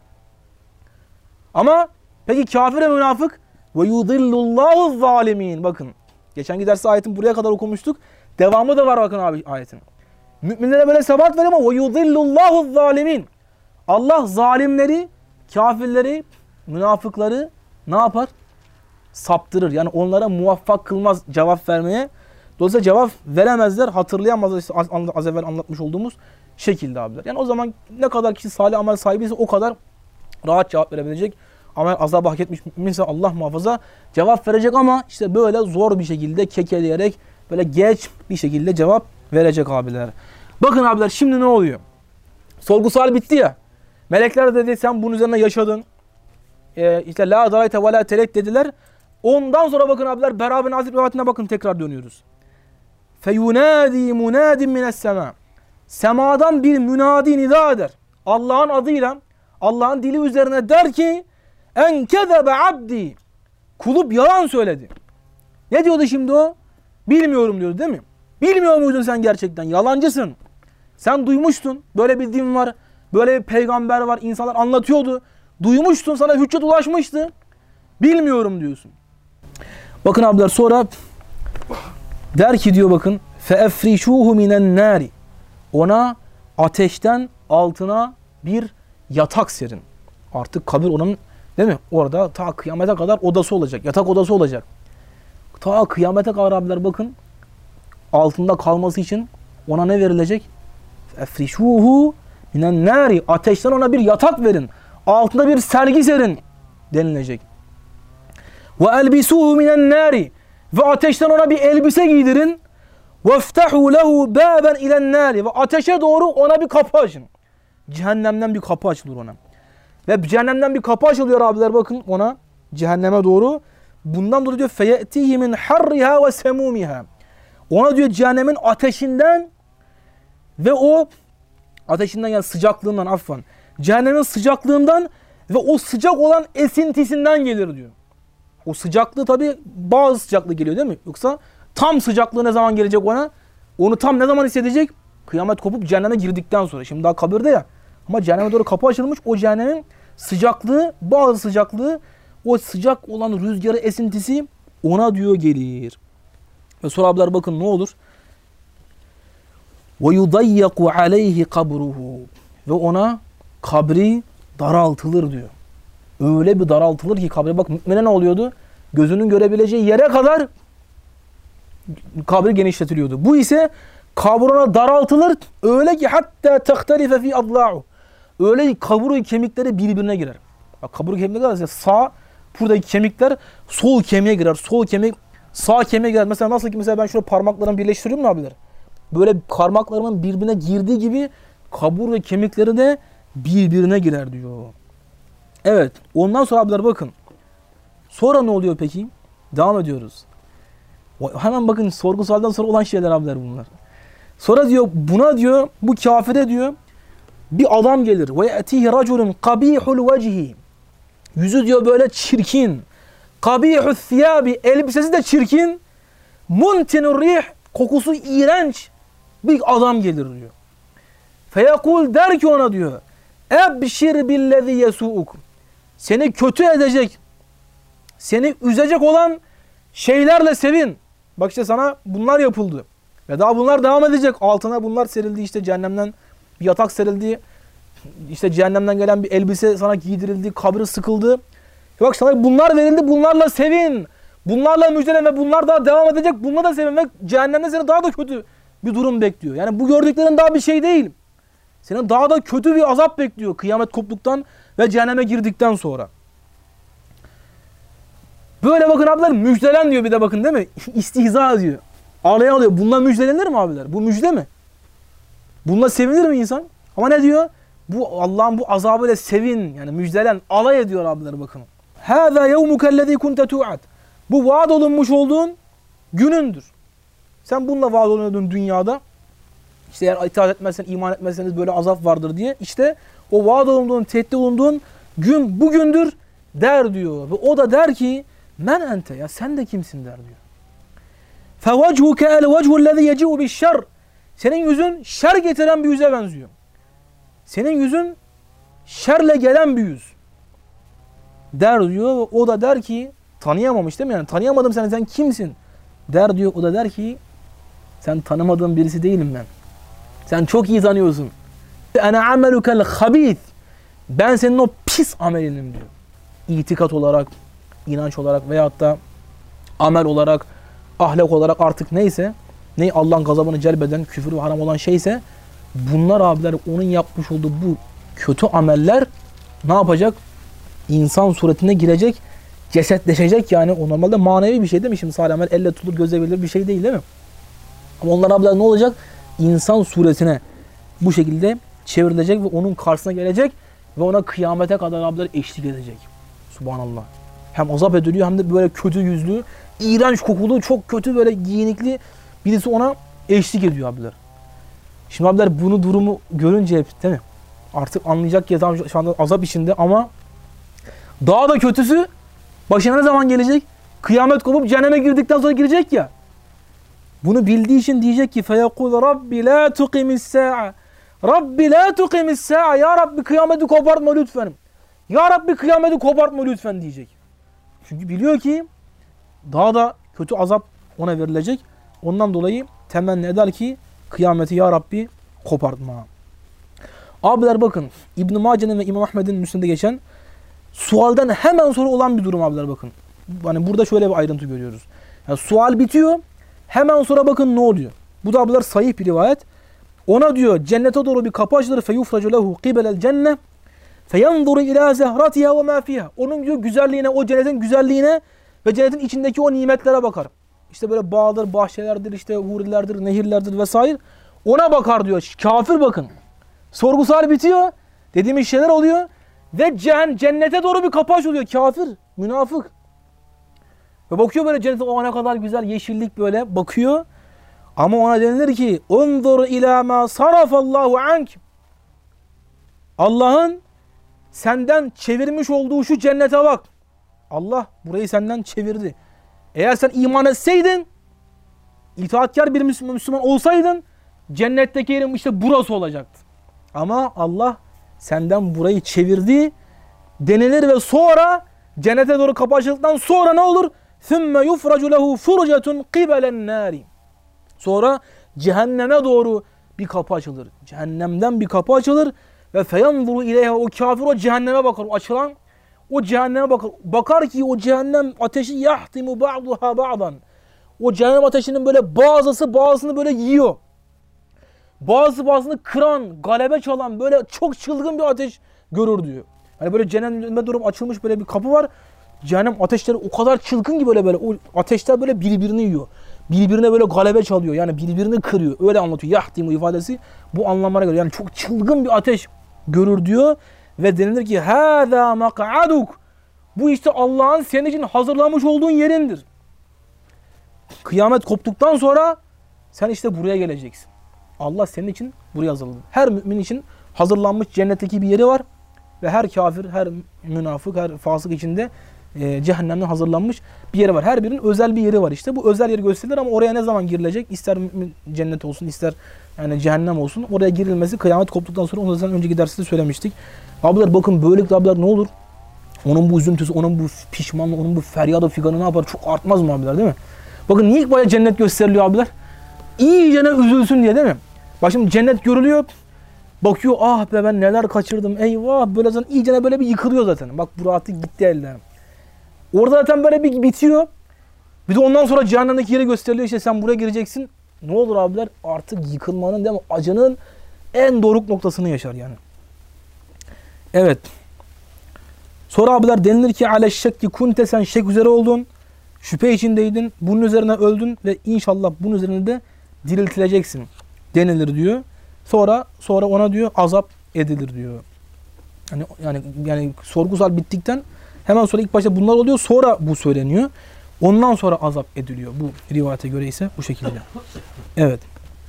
Ama peki kafir ve münafık ve yudillullahu zalimin. Bakın geçen derste ayetin buraya kadar okumuştuk. Devamı da var bakın abi ayetin. Müminlere böyle sebat verir ama ve yudillullahu zalimin. Allah zalimleri, kafirleri, münafıkları ne yapar? Saptırır. Yani onlara muvaffak kılmaz cevap vermeye. Dolayısıyla cevap veremezler, hatırlayamazlar işte az evvel anlatmış olduğumuz şekilde abiler. Yani o zaman ne kadar kişi salih amel sahibiyse o kadar rahat cevap verebilecek. Amel azabı hak etmiş müminse Allah muhafaza cevap verecek ama işte böyle zor bir şekilde kekeleyerek böyle geç bir şekilde cevap verecek abiler. Bakın abiler şimdi ne oluyor? Sorgu sual bitti ya. Melekler dedi sen bunun üzerine yaşadın. İşte la darayte ve la telek dediler. Ondan sonra bakın abiler Bera bin Azib rivayetine bakın tekrar dönüyoruz. Feyunadi munadin mines sema. Semadan bir münadi nida eder. Allah'ın adıyla, Allah'ın dili üzerine der ki en kezebe abdi. Kulum yalan söyledi. Ne diyordu şimdi o? Bilmiyorum diyordu değil mi? Bilmiyor muydun sen gerçekten? Yalancısın. Sen duymuştun. Böyle bir din var. Böyle bir peygamber var. İnsanlar anlatıyordu. Duymuştun. Sana hüccet ulaşmıştı. Bilmiyorum diyorsun. Bakın abiler sonra der ki diyor bakın feefrişuhu minen nari. Ona ateşten altına bir yatak serin. Artık kabir onun değil mi? Orada ta kıyamete kadar odası olacak. Yatak odası olacak. Ta kıyamete kadar abiler bakın altında kalması için ona ne verilecek? Feefrişuhu minen nari. Ateşten ona bir yatak verin. Altında bir sergi serin denilecek. Ve elbisuhu minen nari. Ve ateşten ona bir elbise giydirin. وَافْتَحُوا لَهُ بَابًا اِلَى النَّارِ Ve ateşe doğru ona bir kapı açın. Cehennemden bir kapı açılır ona. Ve cehennemden bir kapı açılıyor abiler bakın ona. Cehenneme doğru. Bundan dolayı diyor فَيَأْتِهِ مِنْ حَرِّهَا وَسَمُومِهَا Ona diyor cehennemin ateşinden ve o ateşinden yani sıcaklığından affan. Cehennemin sıcaklığından ve o sıcak olan esintisinden gelir diyor. O sıcaklığı tabi bazı sıcaklığı geliyor değil mi? Yoksa tam sıcaklığı ne zaman gelecek ona? Onu tam ne zaman hissedecek? Kıyamet kopup cehenneme girdikten sonra. Şimdi daha kabirde ya. Ama cehenneme doğru kapı açılmış. O cehennemin sıcaklığı, bazı sıcaklığı, o sıcak olan rüzgarı esintisi ona diyor gelir. Ve sonra abiler bakın ne olur? وَيُضَيَّقُ عَلَيْهِ قَبْرُهُ Ve ona kabri daraltılır diyor. Öyle bir daraltılır ki kabri. Bak mümine ne oluyordu? Gözünün görebileceği yere kadar kabri genişletiliyordu. Bu ise kabri ona daraltılır. Öyle ki hatta tehtelife fi adla'u. Öyle ki kaburun kemikleri birbirine girer. Bak kaburun kemikleri girer. Sağ buradaki kemikler sol kemiğe girer. Sol kemik sağ kemiğe girer. Mesela nasıl ki mesela ben şöyle parmaklarımı birleştiriyorum mu abiler? Böyle parmaklarımın birbirine girdiği gibi kabur ve kemikleri de birbirine girer diyor. Evet. Ondan sonra abiler bakın. Sonra ne oluyor peki? Devam ediyoruz. Hemen bakın sorgu sualden sonra olan şeyler abiler bunlar. Sonra diyor buna diyor bu kafire diyor bir adam gelir. Ve yetihi raculun kabihul vecihi. Yüzü diyor böyle çirkin. Kabihul thiyabi. Elbisesi de çirkin. Muntinur rih. Kokusu iğrenç bir adam gelir diyor. Feyekul der ki ona diyor. Ebşir billezi yesu'uk. Seni kötü edecek, seni üzecek olan şeylerle sevin. Bak işte sana bunlar yapıldı. Ve daha bunlar devam edecek. Altına bunlar serildi işte cehennemden bir yatak serildi. İşte cehennemden gelen bir elbise sana giydirildi. Kabri sıkıldı. Bak sana bunlar verildi. Bunlarla sevin. Bunlarla müjdelen ve bunlar daha devam edecek. Bununla da sevin ve cehennemde seni daha da kötü bir durum bekliyor. Yani bu gördüklerin daha bir şey değil. Senin daha da kötü bir azap bekliyor kıyamet koptuktan ve cehenneme girdikten sonra. Böyle bakın abiler müjdelen diyor bir de bakın değil mi? İstihza diyor. Ağlayan alıyor. Bununla müjdelenir mi abiler? Bu müjde mi? Bununla sevinir mi insan? Ama ne diyor? Bu Allah'ın bu azabıyla sevin. Yani müjdelen. Alay ediyor abiler bakın. Hâzâ yevmukellezî kunte tu'ad. Bu vaat olunmuş olduğun günündür. Sen bununla vaat olunuyordun dünyada. İşte eğer itaat etmezsen, iman etmezseniz böyle azap vardır diye. İşte o vaat olunduğun, tehdit olunduğun gün bugündür der diyor. Ve o da der ki men ente ya sen de kimsin der diyor. فَوَجْهُكَ الْوَجْهُ الَّذِي يَجِعُ بِالشَّرِّ Senin yüzün şer getiren bir yüze benziyor. Senin yüzün şerle gelen bir yüz. Der diyor ve o da der ki tanıyamamış değil mi? Yani tanıyamadım seni, sen kimsin? Der diyor. O da der ki sen tanımadığın birisi değilim ben. Sen çok iyi tanıyorsun. Ene amelukel habith. Ben senin o pis amelinim diyor. İtikat olarak, inanç olarak veyahut da amel olarak, ahlak olarak artık neyse, ne Allah'ın gazabını celbeden, küfür ve haram olan şeyse bunlar abiler onun yapmış olduğu bu kötü ameller ne yapacak? İnsan suretine girecek, cesetleşecek yani o normalde manevi bir şey değil mi? Şimdi salih amel elle tutulur, gözle verilir bir şey değil mi? Ama onlar abiler ne olacak? İnsan suretine bu şekilde çevrilecek ve onun karşısına gelecek ve ona kıyamete kadar abiler eşlik edecek. Subhanallah. Hem azap ediliyor hem de böyle kötü yüzlü, iğrenç kokulu, çok kötü böyle giyinikli birisi ona eşlik ediyor abiler. Şimdi abiler bunu durumu görünce hep değil mi? Artık anlayacak ki tam şu anda azap içinde ama daha da kötüsü başına ne zaman gelecek? Kıyamet kopup cehenneme girdikten sonra girecek ya. Bunu bildiği için diyecek ki فَيَقُولُ رَبِّ لَا تُقِمِ السَّاعَ Rabbi la tuqimis sa'a. Ya Rabbi kıyameti kopartma lütfen. Ya Rabbi kıyameti kopartma lütfen diyecek. Çünkü biliyor ki daha da kötü azap ona verilecek. Ondan dolayı temenni eder ki kıyameti ya Rabbi kopartma. Abiler bakın İbn-i Mace'nin ve İmam Ahmed'in müsnedinde geçen sualden hemen sonra olan bir durum abiler bakın. Hani burada şöyle bir ayrıntı görüyoruz. Yani sual bitiyor. Hemen sonra bakın ne oluyor. Bu da abiler sahih bir rivayet. Ona diyor cennete doğru bir kapı açılır. Feyufracu lehu qibelel cenne. Feyanzuru ila zehratiha ve ma fiha. Onun diyor güzelliğine, o cennetin güzelliğine ve cennetin içindeki o nimetlere bakar. işte böyle bağdır, bahçelerdir, işte hurilerdir, nehirlerdir vesaire. Ona bakar diyor. Kafir bakın. Sorgusal bitiyor. Dediğimiz şeyler oluyor. Ve cennete doğru bir kapı açılıyor. Kafir, münafık. Ve bakıyor böyle cennete, o ne kadar güzel yeşillik böyle bakıyor. Ama ona denilir ki unzur ila ma sarafallahu ank. Allah'ın senden çevirmiş olduğu şu cennete bak. Allah burayı senden çevirdi. Eğer sen iman etseydin, itaatkar bir Müslüman olsaydın, cennetteki yerin işte burası olacaktı. Ama Allah senden burayı çevirdi denilir ve sonra cennete doğru kapı açıldıktan sonra ne olur? ثُمَّ يُفْرَجُ لَهُ فُرُجَةٌ قِبَلَ النَّارِ. Sonra cehenneme doğru bir kapı açılır. Cehennemden bir kapı açılır ve feyanzuru ileyha, o kafir o cehenneme bakar. O açılan o cehenneme bakar. Bakar ki o cehennem ateşi yahtimu ba'duha ba'dan. O cehennem ateşinin böyle bazısı bazısını böyle yiyor. Bazısını kıran, galebe çalan böyle çok çılgın bir ateş görür diyor. Hani böyle cehenneme doğru açılmış böyle bir kapı var. Cehennem ateşleri o kadar çılgın ki böyle o ateşler böyle birbirini yiyor. Birbirine böyle galebe çalıyor. Yani birbirini kırıyor. Öyle anlatıyor. Yahtimu ifadesi bu anlamlara geliyor. Yani çok çılgın bir ateş görür diyor. Ve denilir ki hâzâ mak'aduk. Bu işte Allah'ın senin için hazırlamış olduğun yerindir. Kıyamet koptuktan sonra sen işte buraya geleceksin. Allah senin için buraya hazırladı. Her mümin için hazırlanmış cennetteki bir yeri var. Ve her kafir, her münafık, her fasık içinde cehennemden hazırlanmış bir yeri var. Her birinin özel bir yeri var işte. Bu özel yeri gösterilir ama oraya ne zaman girilecek? İster mümin cennet olsun, ister yani cehennem olsun. Oraya girilmesi kıyamet koptuktan sonra, onu zaten önceki derste söylemiştik. Abiler bakın, böylelikle abiler ne olur? Onun bu üzüntüsü, onun bu pişmanlığı, onun bu feryadı figanı ne yapar? Çok artmaz mı abiler, değil mi? Bakın niye ilk başta cennet gösteriliyor abiler? İyice üzülsün diye, değil mi? Bak şimdi cennet görülüyor. Bakıyor, ah be ben neler kaçırdım, eyvah, böyle zaten iyice böyle bir yıkılıyor zaten. Bak bu rahatlık gitti elden. Orada zaten böyle bir bitiyor. Bir de ondan sonra cehennemdeki yeri gösteriliyor, işte sen buraya gireceksin. Ne olur abiler? Artık yıkılmanın, değil mi, acının en doruk noktasını yaşar yani. Evet. Sonra abiler denilir ki aleşşekki kunte, sen şek üzere oldun. Şüphe içindeydin. Bunun üzerine öldün ve inşallah bunun üzerine de diriltileceksin denilir diyor. Sonra ona diyor azap edilir diyor. Yani sorgusal bittikten hemen sonra ilk başta bunlar oluyor, sonra bu söyleniyor. Ondan sonra azap ediliyor. Bu rivayete göre ise bu şekilde. Evet.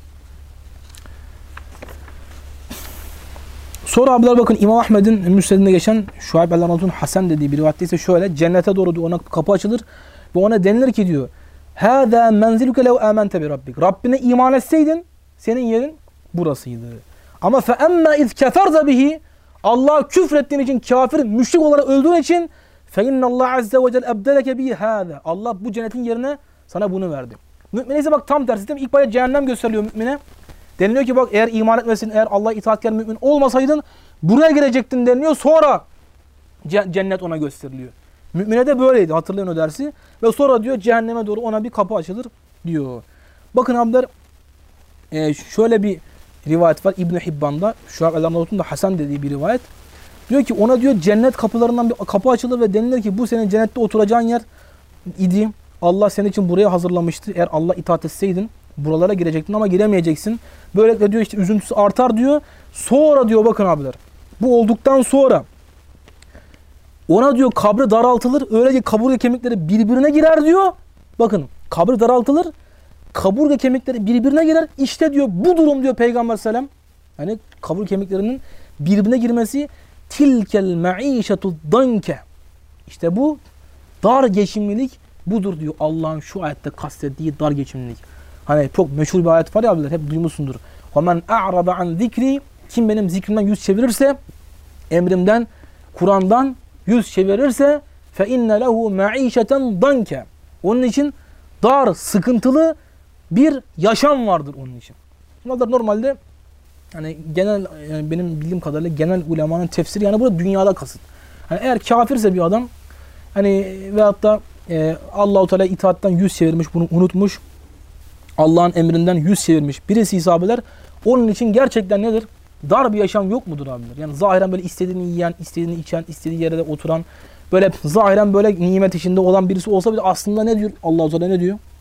Sonra abiler bakın İmam Ahmed'in Müsned'inde geçen Şuayb el-Arnavut'un Hasan dediği bir rivayette ise şöyle, cennete doğru diyor, ona kapı açılır ve ona denilir ki diyor hâzâ menziluke lev âmente bi rabbik. Rabbine iman etseydin senin yerin burasıydı. Ama fe emme iz keferde bihi, Allah küfrettiğin için, kafir, müşrik olarak öldüğün için fe innallah azze ve celle ebdeleke bi hâzâ. Allah bu cennetin yerine sana bunu verdi. Mümine ise bak tam tersi, değil mi? İlk başta cehennem gösteriliyor mümine. Deniliyor ki bak eğer iman etmesin, eğer Allah'a itaatkar mümin olmasaydın buraya girecektin deniliyor. Sonra cennet ona gösteriliyor. Mümine de böyleydi, hatırlayın o dersi. Ve sonra diyor cehenneme doğru ona bir kapı açılır diyor. Bakın abiler şöyle bir rivayet var İbn-i Hibban'da. Şuayb el-Arnavut'un da Hasan dediği bir rivayet. Diyor ki ona diyor cennet kapılarından bir kapı açılır ve denilir ki bu senin cennette oturacağın yer idi. Allah senin için buraya hazırlamıştı. Eğer Allah itaat etseydin buralara girecektin ama giremeyeceksin. Böylelikle diyor işte üzüntüsü artar diyor. Sonra diyor bakın abiler, bu olduktan sonra ona diyor kabri daraltılır. Öylece kaburga kemikleri birbirine girer diyor. Bakın kabri daraltılır. Kaburga kemikleri birbirine girer. İşte diyor bu durum diyor Peygamber sellem. Yani kaburga kemiklerinin birbirine girmesi tilkel maişetu danke. İşte bu dar geçimlilik budur diyor. Allah'ın şu ayette kastettiği dar geçimlilik. Hani çok meşhur bir ayet var ya abiler, hep duymuşsundur. وَمَنْ اَعْرَضَ عَنْ ذِكْرِ, kim benim zikrimden yüz çevirirse, emrimden, Kur'an'dan yüz çevirirse فَاِنَّ لَهُ مَعِيشَةً danke. Onun için dar, sıkıntılı bir yaşam vardır onun için. Bunlar normalde hani genel, yani benim bildiğim kadarıyla genel ulemanın tefsiri, yani burada dünyada kasıt. Yani eğer kafirse bir adam, hani veyahut da Allah-u Teala itaatten yüz çevirmiş, bunu unutmuş, Allah'ın emrinden yüz çevirmiş birisi isabeler, onun için gerçekten nedir? Dar bir yaşam yok mudur abiler? Yani zahiren böyle istediğini yiyen, istediğini içen, istediği yere de oturan, böyle zahiren böyle nimet içinde olan birisi olsa bile aslında ne diyor? Allah-u Teala ne diyor?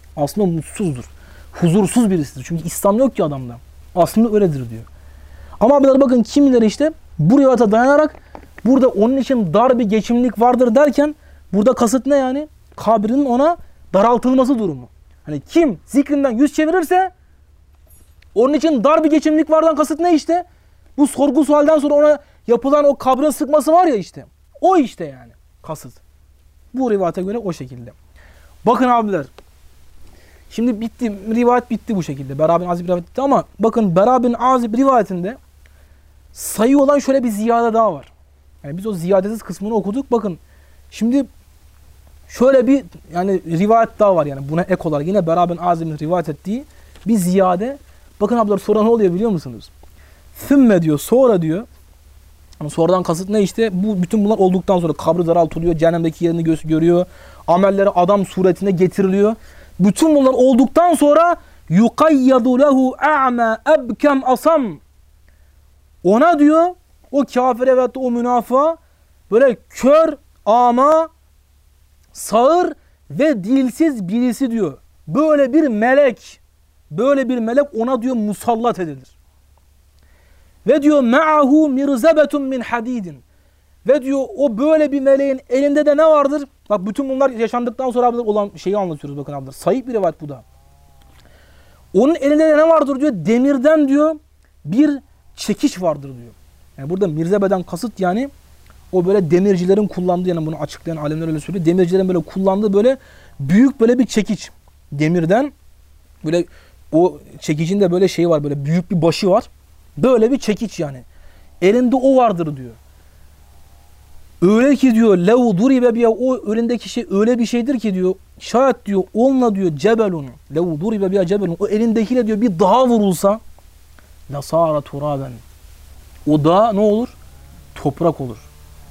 Aslında mutsuzdur. Huzursuz birisidir. Çünkü İslam yok ki adamda. Aslında öyledir diyor. Ama abiler bakın kimileri işte bu rivayete dayanarak burada onun için dar bir geçimlik vardır derken burada kasıt ne yani? Kabrinin ona daraltılması durumu. Hani kim zikrinden yüz çevirirse onun için dar bir geçimlik vardan kasıt ne işte? Bu sorgu sualden sonra ona yapılan o kabrin sıkması var ya işte. O işte yani kasıt. Bu rivayete göre o şekilde. Bakın abiler. Şimdi bitti. Rivayet bitti bu şekilde. Bera bin Azib rivayet bitti ama bakın Bera bin Azib rivayetinde sayı olan şöyle bir ziyade daha var. Yani biz o ziyadesiz kısmını okuduk. Bakın şimdi şöyle bir yani rivayet daha var yani buna ek olarak yine Bera bin Azib'in rivayet ettiği bir ziyade. Bakın abiler sonra ne oluyor biliyor musunuz? Sümme diyor sonra diyor. Yani sonradan kasıt ne işte? Bu bütün bunlar olduktan sonra kabri daraltılıyor, cehennemdeki yerini görüyor, amelleri adam suretine getiriliyor. Bütün bunlar olduktan sonra yukayyadu lehu a'ma ebkem asam. Ona diyor o kafire ve o münafığa böyle kör, ama, sağır ve dilsiz birisi diyor. Böyle bir melek ona diyor musallat edilir. Ve diyor ma'ahu mirzebetun min hadidin. Ve diyor o böyle bir meleğin elinde de ne vardır? Bak bütün bunlar yaşandıktan sonra abiler olan şeyi anlatıyoruz bakın abiler. Sahih bir rivayet bu da. Onun elinde de ne vardır diyor? Demirden diyor bir çekiç vardır diyor. Yani burada mirzebeden kasıt yani o böyle demircilerin kullandığı, yani bunu açıklayan alimler öyle söylüyor. Demircilerin böyle kullandığı böyle büyük böyle bir çekiç. Demirden böyle o çekicin de böyle şeyi var, böyle büyük bir başı var. Böyle bir çekiç yani. Elinde o vardır diyor. Öyle ki diyor lev duribe biya, o elindeki şey öyle bir şeydir ki diyor şayet diyor onunla diyor cebelun lev duribe biya cebelun, o elindekiyle diyor bir dağa vurulsa la sara turaben, o dağ ne olur? Toprak olur.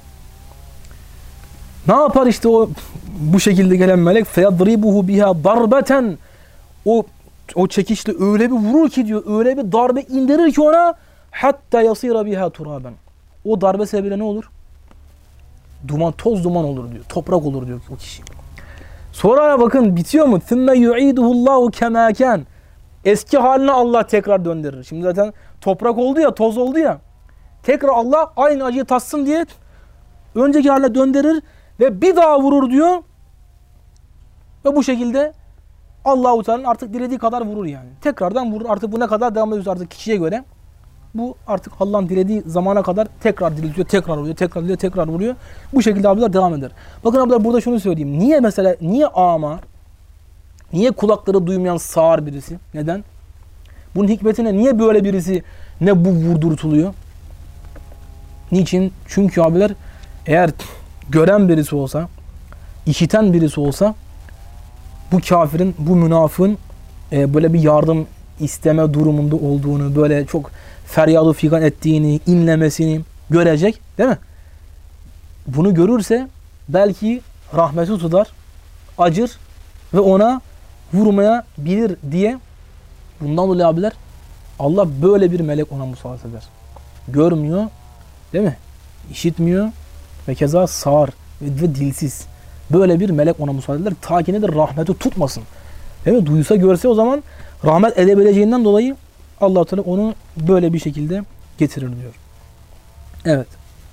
Ne yapar işte o bu şekilde gelen melek? Feyadribuhu biha darbeten, o çekiçle öyle bir vurur ki diyor, öyle bir darbe indirir ki ona hatta yasira biha turaben. O darbe sebebiyle ne olur? Duman, toz duman olur diyor. Toprak olur diyor o kişi. Sonra bakın bitiyor mu? Thumma yu'iduhullahu kema kan. Eski haline Allah tekrar döndürür. Şimdi zaten toprak oldu ya, toz oldu ya. Tekrar Allah aynı acıyı tatsın diye önceki haline döndürür ve bir daha vurur diyor. Ve bu şekilde Allah-u Teala artık dilediği kadar vurur yani. Tekrardan vurur. Artık bu ne kadar devam ediyor artık kişiye göre. Bu artık Allah'ın dilediği zamana kadar tekrar diriltiyor, tekrar vuruyor, tekrar diyor, tekrar vuruyor. Bu şekilde abiler devam eder. Bakın abiler burada şunu söyleyeyim. Niye mesela, niye ama, niye kulakları duymayan sağır birisi? Neden? Bunun hikmeti ne? Niye böyle birisi ne bu vurdurtuluyor? Niçin? Çünkü abiler eğer gören birisi olsa, işiten birisi olsa bu kafirin, bu münafığın böyle bir yardım isteme durumunda olduğunu, böyle çok feryadı figan ettiğini, inlemesini görecek, değil mi? Bunu görürse belki rahmeti tutar, acır ve ona vurmaya bilir diye, bundan dolayı abiler Allah böyle bir melek ona musallat eder. Görmüyor, değil mi? İşitmiyor ve keza sağır ve dilsiz. Böyle bir melek ona musallat eder. Ta ki nedir? Rahmeti tutmasın. Değil mi? Duysa görse o zaman rahmet edebileceğinden dolayı Allah-u Teala onu böyle bir şekilde getirir diyor. Evet.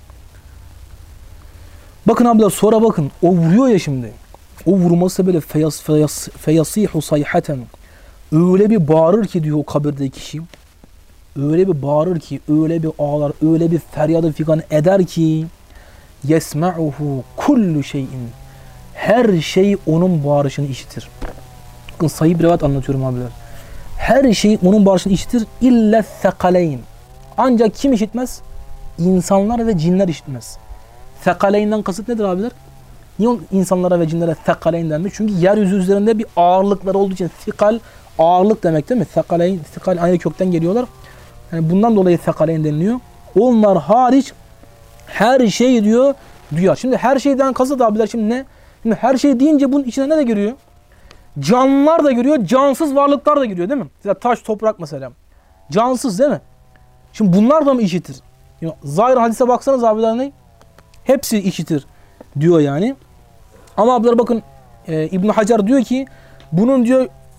Bakın abla sonra bakın. O vuruyor ya şimdi. O vurması böyle feyasihu sayhaten. Öyle bir bağırır ki diyor o kabirdeki kişi. Öyle bir bağırır ki, öyle bir ağlar, öyle bir feryadı figan eder ki yesma'uhu kullu şeyin. Her şey onun bağırışını işitir. Bakın sahih bir rivayet anlatıyorum abiler. Her şey onun bağırışını işitir. İlle thekaleyn. Ancak kim işitmez? İnsanlar ve cinler işitmez. Thekaleyn'den kasıt nedir abiler? Niye insanlara ve cinlere thekaleyn denmiş? Çünkü yeryüzü üzerinde bir ağırlıkları olduğu için thikal ağırlık demek değil mi? Thekaleyn, thikal aynı kökten geliyorlar. Yani bundan dolayı thekaleyn deniliyor. Onlar hariç her şey diyor duyar. Şimdi her şeyden kasıt abiler şimdi ne? Şimdi her şey deyince bunun içine ne de giriyor? Canlılar da giriyor, cansız varlıklar da giriyor değil mi? Mesela taş, toprak mesela. Cansız değil mi? Şimdi bunlar da mı işitir? Yani zahir hadise baksanız abiler ne? Hepsi işitir diyor yani. Ama abiler bakın İbn Hacer diyor ki bunun diyor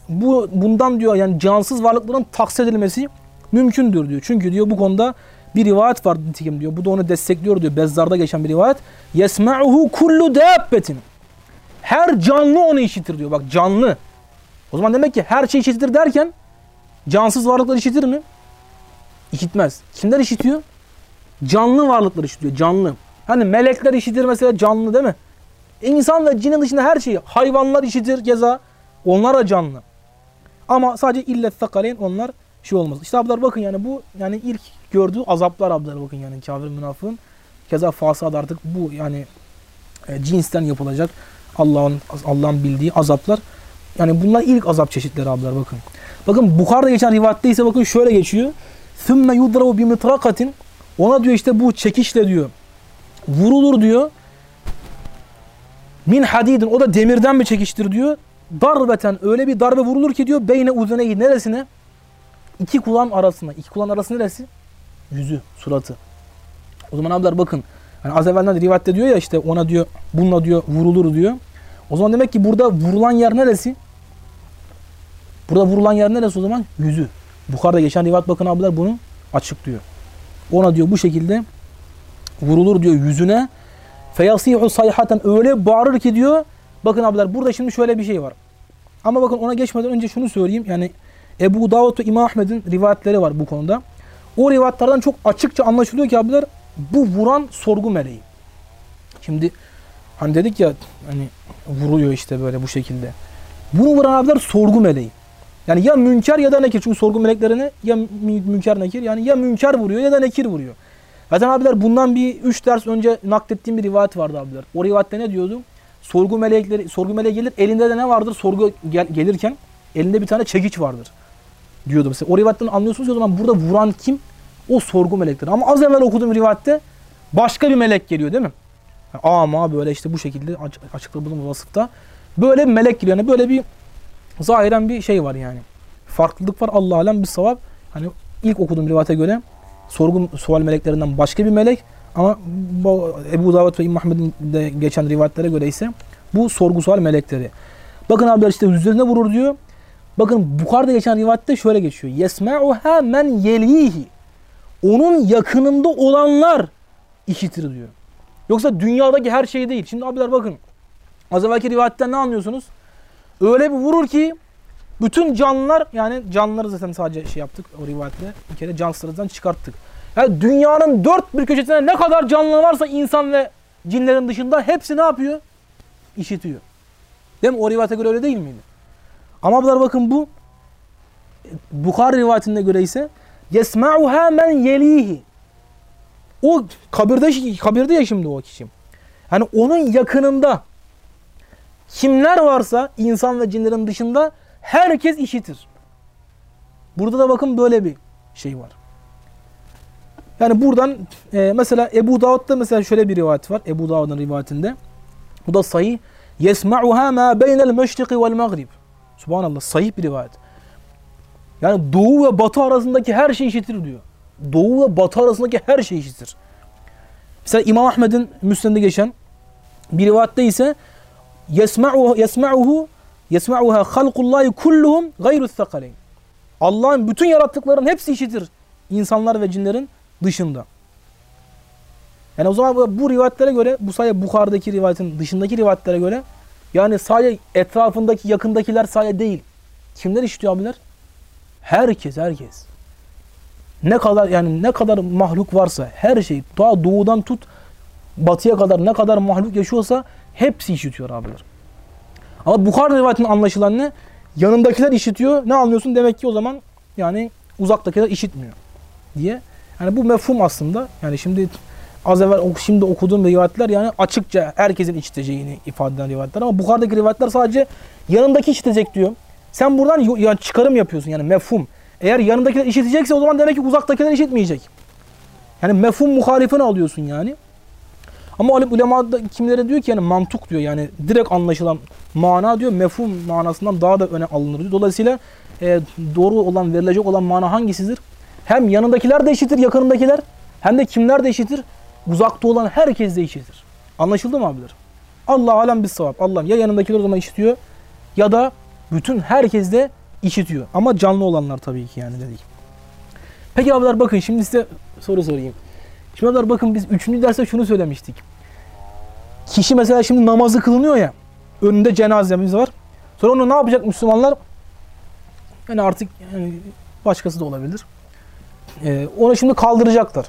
bundan diyor yani cansız varlıkların taksit edilmesi mümkündür diyor. Çünkü diyor bu konuda bir rivayet var nitekim diyor. Bu da onu destekliyor diyor. Bezzar'da geçen bir rivayet. Yesma'uhu kullu dabbetin. Her canlı onu işitir diyor. Bak canlı. O zaman demek ki her şey işitir derken cansız varlıklar işitir mi? İşitmez. Kimler işitiyor? Canlı varlıklar işitiyor. Canlı. Hani melekler işitir mesela canlı değil mi? İnsan ve cinin dışında her şeyi. Hayvanlar işitir keza. Onlar da canlı. Ama sadece illet sakaleyn onlar şey olmaz. İşte abiler bakın yani bu yani ilk gördüğü azaplar abiler bakın yani kafir münafığın. Keza fasad artık bu yani cinsten yapılacak Allah'ın bildiği azaplar. Yani bunlar ilk azap çeşitleri abiler bakın. Bakın Bukhari'de geçen rivayette ise bakın şöyle geçiyor. ثُمَّ يُضْرَوْ بِمِطْرَقَةٍ. Ona diyor işte bu çekişle diyor vurulur diyor. Min hadidin, o da demirden bir çekiştir diyor. Darbeten, öyle bir darbe vurulur ki diyor beyne uzuneyi, neresine? İki kulağın arasına. İki kulağın arası neresi? Yüzü, suratı. O zaman abiler bakın. Yani az evvelden de rivayette diyor ya işte ona diyor bununla diyor vurulur diyor. O zaman demek ki burada vurulan yer neresi? Burada vurulan yer neresi o zaman? Yüzü. Bukhari'de geçen rivayet bakın abiler bunu açıklıyor. Ona diyor bu şekilde vurulur diyor yüzüne. Feyasihu sayhaten, öyle bağırır ki diyor. Bakın abiler burada şimdi şöyle bir şey var. Ama bakın ona geçmeden önce şunu söyleyeyim. Yani Ebu Davud ve İmam Ahmed'in rivayetleri var bu konuda. O rivayetlerden çok açıkça anlaşılıyor ki abiler bu vuran sorgu meleği. Şimdi hani dedik ya hani vuruyor işte böyle bu şekilde. Bunu vuran abiler sorgu meleği. Yani ya münker ya da nekir. Çünkü sorgu meleklerini ya münker nekir yani ya münker vuruyor ya da nekir vuruyor. Zaten abiler bundan bir 3 ders önce naklettiğim bir rivayet vardı abiler. O rivayette ne diyordu? Sorgu meleği gelir, elinde de ne vardır? Sorgu gelirken elinde bir tane çekiç vardır diyordu mesela. O rivayetten anlıyorsunuz ya o zaman burada vuran kim? O sorgu melekleri. Ama az evvel okuduğum rivayette başka bir melek geliyor değil mi? Ama böyle işte bu şekilde açıkladığım vasıfta böyle bir melek geliyor. Yani böyle bir zahiren bir şey var yani. Farklılık var. Allah alem bir savab. Hani ilk okuduğum rivayete göre sorgu sual meleklerinden başka bir melek, ama Ebu Davud ve İmam Ahmed'in de geçen rivayetlere göre ise bu sorgu sual melekleri. Bakın abiler işte üzerine vurur diyor. Bakın Bukhari'de geçen rivayette şöyle geçiyor. Yesma'uha men yelihi. Onun yakınında olanlar işitir diyor. Yoksa dünyadaki her şey değil. Şimdi abiler bakın. Az evvelki rivayetten ne anlıyorsunuz? Öyle bir vurur ki bütün canlılar, yani canlıları zaten sadece şey yaptık o rivayetle. Bir kere cansızlardan çıkarttık. Yani dünyanın dört bir köşesinde ne kadar canlı varsa insan ve cinlerin dışında hepsi ne yapıyor? İşitiyor. Değil mi? O rivayete göre öyle değil miydi? Ama abiler bakın bu Bukhari rivayetine göre ise yesma'uha men yelihi. O kabirde ya şimdi o kişi. Yani onun yakınında kimler varsa insan ve cinlerin dışında herkes işitir. Burada da bakın böyle bir şey var. Yani buradan mesela Ebu Davud'da mesela şöyle bir rivayet var. Ebu Davud'un rivayetinde. Bu da sahih. Yesma'uha ma beynel meşriki vel mağrib. Subhanallah, sahih bir rivayet. Yani doğu ve batı arasındaki her şeyi işitir diyor. Doğu ve batı arasındaki her şeyi işitir. Mesela İmam Ahmed'in Müsned'inde geçen bir rivayette ise yesma'uha halqullahi kulluhum gayrus sakaleyn. Allah'ın bütün yarattıklarının hepsi işitir. İnsanlar ve cinlerin dışında. Yani o zaman bu rivayetlere göre, bu sadece Bukhari'deki rivayetin dışındaki rivayetlere göre, yani sadece etrafındaki yakındakiler sadece değil. Kimler işitiyor abiler? Herkes. Ne kadar mahluk varsa her şey, ta doğudan tut batıya kadar ne kadar mahluk yaşıyorsa hepsi işitiyor abiler. Ama Bukhari rivayetinin anlaşılan ne? Yanındakiler işitiyor. Ne anlıyorsun? Demek ki o zaman yani uzaktakiler işitmiyor diye. Yani bu mefhum aslında. Yani şimdi az evvel şimdi okuduğum rivayetler yani açıkça herkesin işiteceğini ifade eden rivayetler, ama Bukhari'deki rivayetler sadece yanındaki işitecek diyor. Sen buradan yani çıkarım yapıyorsun yani mefhum. Eğer yanındakiler işitecekse o zaman demek ki uzaktakiler işitmeyecek. Yani mefhum muhalifini alıyorsun yani. Ama ulema da kimileri diyor ki yani mantık diyor, yani direkt anlaşılan mana diyor mefhum manasından daha da öne alınır diyor. Dolayısıyla doğru olan, verilecek olan mana hangisidir? Hem yanındakiler de işitir, yakınındakiler, hem de kimler de işitir? Uzakta olan herkes de işitir. Anlaşıldı mı abiler? Allah alem bis savab. Allah ya yanındakiler o zaman işitiyor ya da bütün herkes de işitiyor. Ama canlı olanlar tabii ki yani dedik. Peki abiler bakın şimdi size soru sorayım. Şimdi abiler bakın biz 3. derste şunu söylemiştik. Kişi mesela şimdi namazı kılınıyor ya. Önünde cenazemiz var. Sonra onu ne yapacak Müslümanlar? Yani artık yani başkası da olabilir. Onu şimdi kaldıracaklar.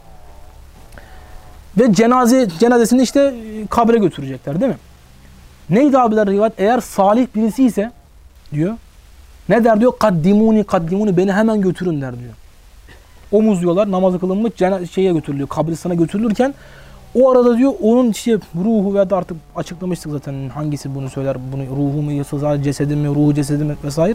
Ve cenazesini işte kabre götürecekler değil mi? Neydi abiler rivayet? Eğer salih birisi ise diyor. Ne der diyor? Kaddimuni kaddimuni, beni hemen götürün der diyor. Omuzluyorlar, namazı kılınmış şeye götürülüyor. Kabristana götürülürken o arada diyor onun işte ruhu veya da artık açıklamıştık zaten hangisi bunu söyler, bunu ruhu mu yoksa cesedim mi, ruhu cesedim mi vesaire.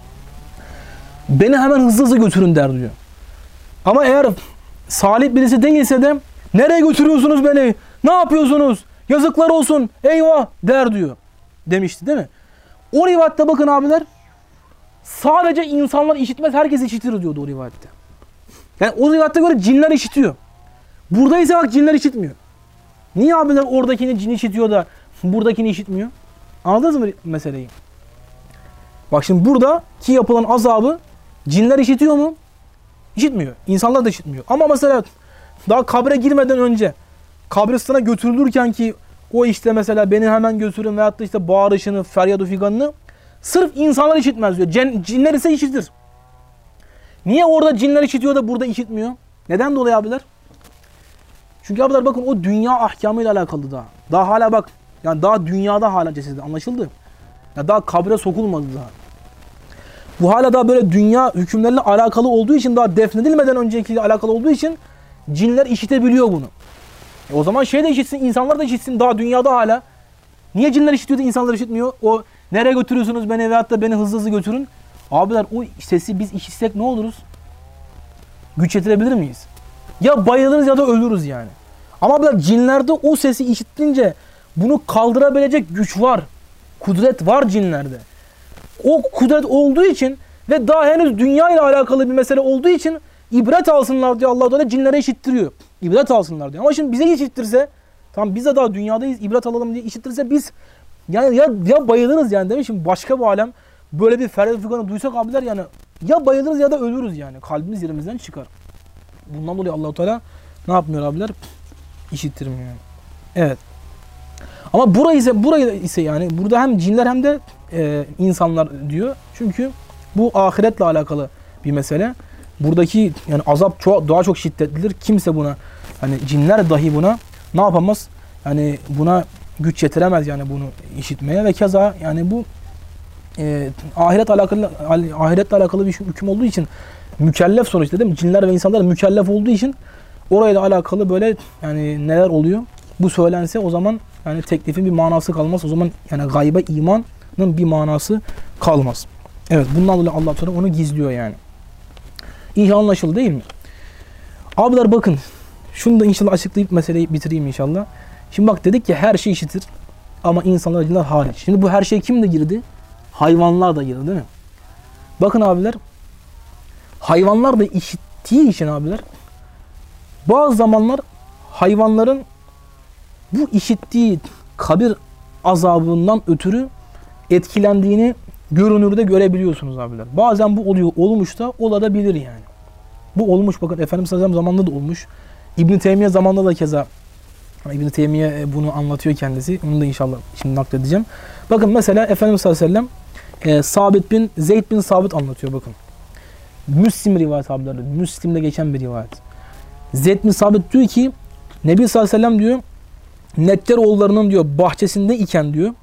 Beni hemen hızlı götürün der diyor. Ama eğer salih birisi değilse de nereye götürüyorsunuz beni? Ne yapıyorsunuz? Yazıklar olsun. Eyvah der diyor. Demişti değil mi? O rivayette bakın abiler sadece insanlar işitmez, herkes işitir diyordu o rivayette. Yani o rivayette göre cinler işitiyor. Burada ise bak cinler işitmiyor. Niye abiler oradakini cin işitiyor da buradakini işitmiyor? Anladınız mı meseleyi? Bak şimdi buradaki yapılan azabı cinler işitiyor mu? İşitmiyor. İnsanlar da işitmiyor. Ama mesela daha kabre girmeden önce kabristana götürülürken ki o işte mesela beni hemen götürün veyahut da işte bağırışını, feryadı figanını sırf insanlar işitmez diyor. Cinler ise işitir. Niye orada cinler işitiyor da burada işitmiyor? Neden dolayı abiler? Çünkü abiler bakın o dünya ahkamıyla alakalı daha. Daha hala bak yani daha dünyada hala cesedi anlaşıldı. Ya daha kabre sokulmadı daha. Bu hala daha böyle dünya hükümleriyle alakalı olduğu için daha defnedilmeden öncekiyle alakalı olduğu için cinler işitebiliyor bunu. O zaman şey de işitsin, insanlar da işitsin daha dünyada hala. Niye cinler işitiyor da insanlar işitmiyor? O nereye götürüyorsunuz beni veyahut da beni hızlı götürün. Abiler o sesi biz işitsek ne oluruz? Güç yetirebilir miyiz? Ya bayılırız ya da ölürüz yani. Ama abiler cinlerde o sesi işittince bunu kaldırabilecek güç var. Kudret var cinlerde. O kudret olduğu için ve daha henüz dünya ile alakalı bir mesele olduğu için ibret alsınlar diye Allah Teala cinlere işittiriyor. İbret alsınlar diyor. Ama şimdi bize işittirse, tamam biz de daha dünyadayız, ibret alalım diye işittirse biz yani ya bayılırız yani değil mi? Şimdi başka bir alem böyle bir feryat figanı duysak abiler yani ya bayılırız ya da ölürüz yani. Kalbimiz yerimizden çıkar. Bundan dolayı Allah Teala ne yapmıyor abiler? İşittirmiyor yani. Evet. Ama burayı ise yani burada hem cinler hem de insanlar diyor. Çünkü bu ahiretle alakalı bir mesele. Buradaki yani azap daha çok şiddetlidir. Kimse buna yani cinler dahi buna ne yapamaz? Yani buna güç yetiremez yani bunu işitmeye ve keza yani bu ahiretle alakalı bir hüküm olduğu için mükellef sonuçta değil mi? Cinler ve insanlar mükellef olduğu için orayla alakalı böyle yani neler oluyor? Bu söylense o zaman yani teklifin bir manası kalmaz. O zaman yani gayba imanın bir manası kalmaz. Evet bundan dolayı Allah Teala onu gizliyor yani. İnşallah anlaşıldı değil mi? Abiler bakın. Şunu da inşallah açıklayıp meseleyi bitireyim inşallah. Şimdi bak dedik ki her şey işitir. Ama insanlar cinler hariç. Şimdi bu her şey kim de girdi? Hayvanlar da girdi değil mi? Bakın abiler. Hayvanlar da işittiği için abiler. Bazı zamanlar hayvanların bu işittiği kabir azabından ötürü etkilendiğini görünürde görebiliyorsunuz abiler. Bazen bu oluyor, olmuş da olabilir yani. Bu olmuş bakın Efendimiz sallallahu aleyhi ve sellem zamanında da olmuş. İbn Teymiye zamanında da keza İbn Teymiye bunu anlatıyor kendisi. Onu da inşallah şimdi nakledeceğim. Bakın mesela Efendimiz sallallahu aleyhi ve sellem Zeyd bin Sabit anlatıyor bakın. Müslim rivayet abiler. Müslim'de geçen bir rivayet. Zeyd bin Sabit diyor ki Nebi sallallahu aleyhi ve sellem diyor Neccaroğullarının diyor bahçesinde iken diyor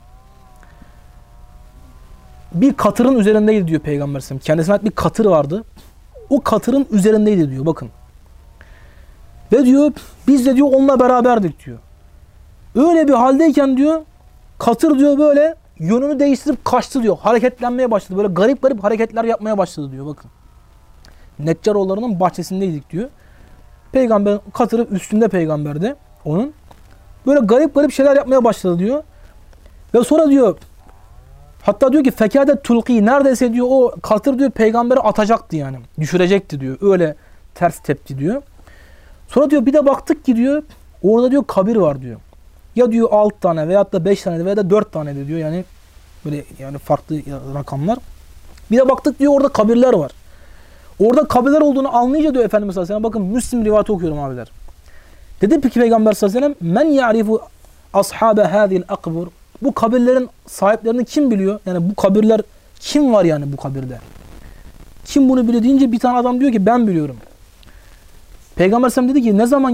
bir katırın üzerindeydi diyor Peygamber sallallahu aleyhi ve sellem. Kendisine ait bir katır vardı. O katırın üzerindeydi diyor bakın. Ve diyor biz de diyor onunla beraberdik diyor. Öyle bir haldeyken diyor katır diyor böyle yönünü değiştirip kaçtı diyor. Hareketlenmeye başladı. Böyle garip garip hareketler yapmaya başladı diyor bakın. Neccaroğullarının bahçesindeydik diyor. Peygamber katırı üstünde peygamberde onun. Böyle garip garip şeyler yapmaya başladı diyor. Ve sonra diyor hatta diyor ki fekâdet tulqî neredeyse diyor o katır diyor peygamberi atacaktı yani. Düşürecekti diyor. Öyle ters tepti diyor. Sonra diyor bir de baktık ki diyor orada diyor kabir var diyor. Ya diyor 6 tane veyahut da 5 tane veya da 4 tane de diyor yani böyle yani farklı rakamlar. Bir de baktık diyor orada kabirler var. Orada kabirler olduğunu anlayınca diyor Efendimiz sallallahu aleyhi ve sellem, bakın Müslim rivayeti okuyorum abiler. Dedi peki Peygamber sallallahu aleyhi ve sellem, men ya'rifu ashabe hâzihil akbur, bu kabirlerin sahiplerini kim biliyor? Yani bu kabirler, kim var yani bu kabirde? Kim bunu biliyor deyince bir tane adam diyor ki ben biliyorum. Peygamber sallallahu aleyhi ve sellem dedi ki ne zaman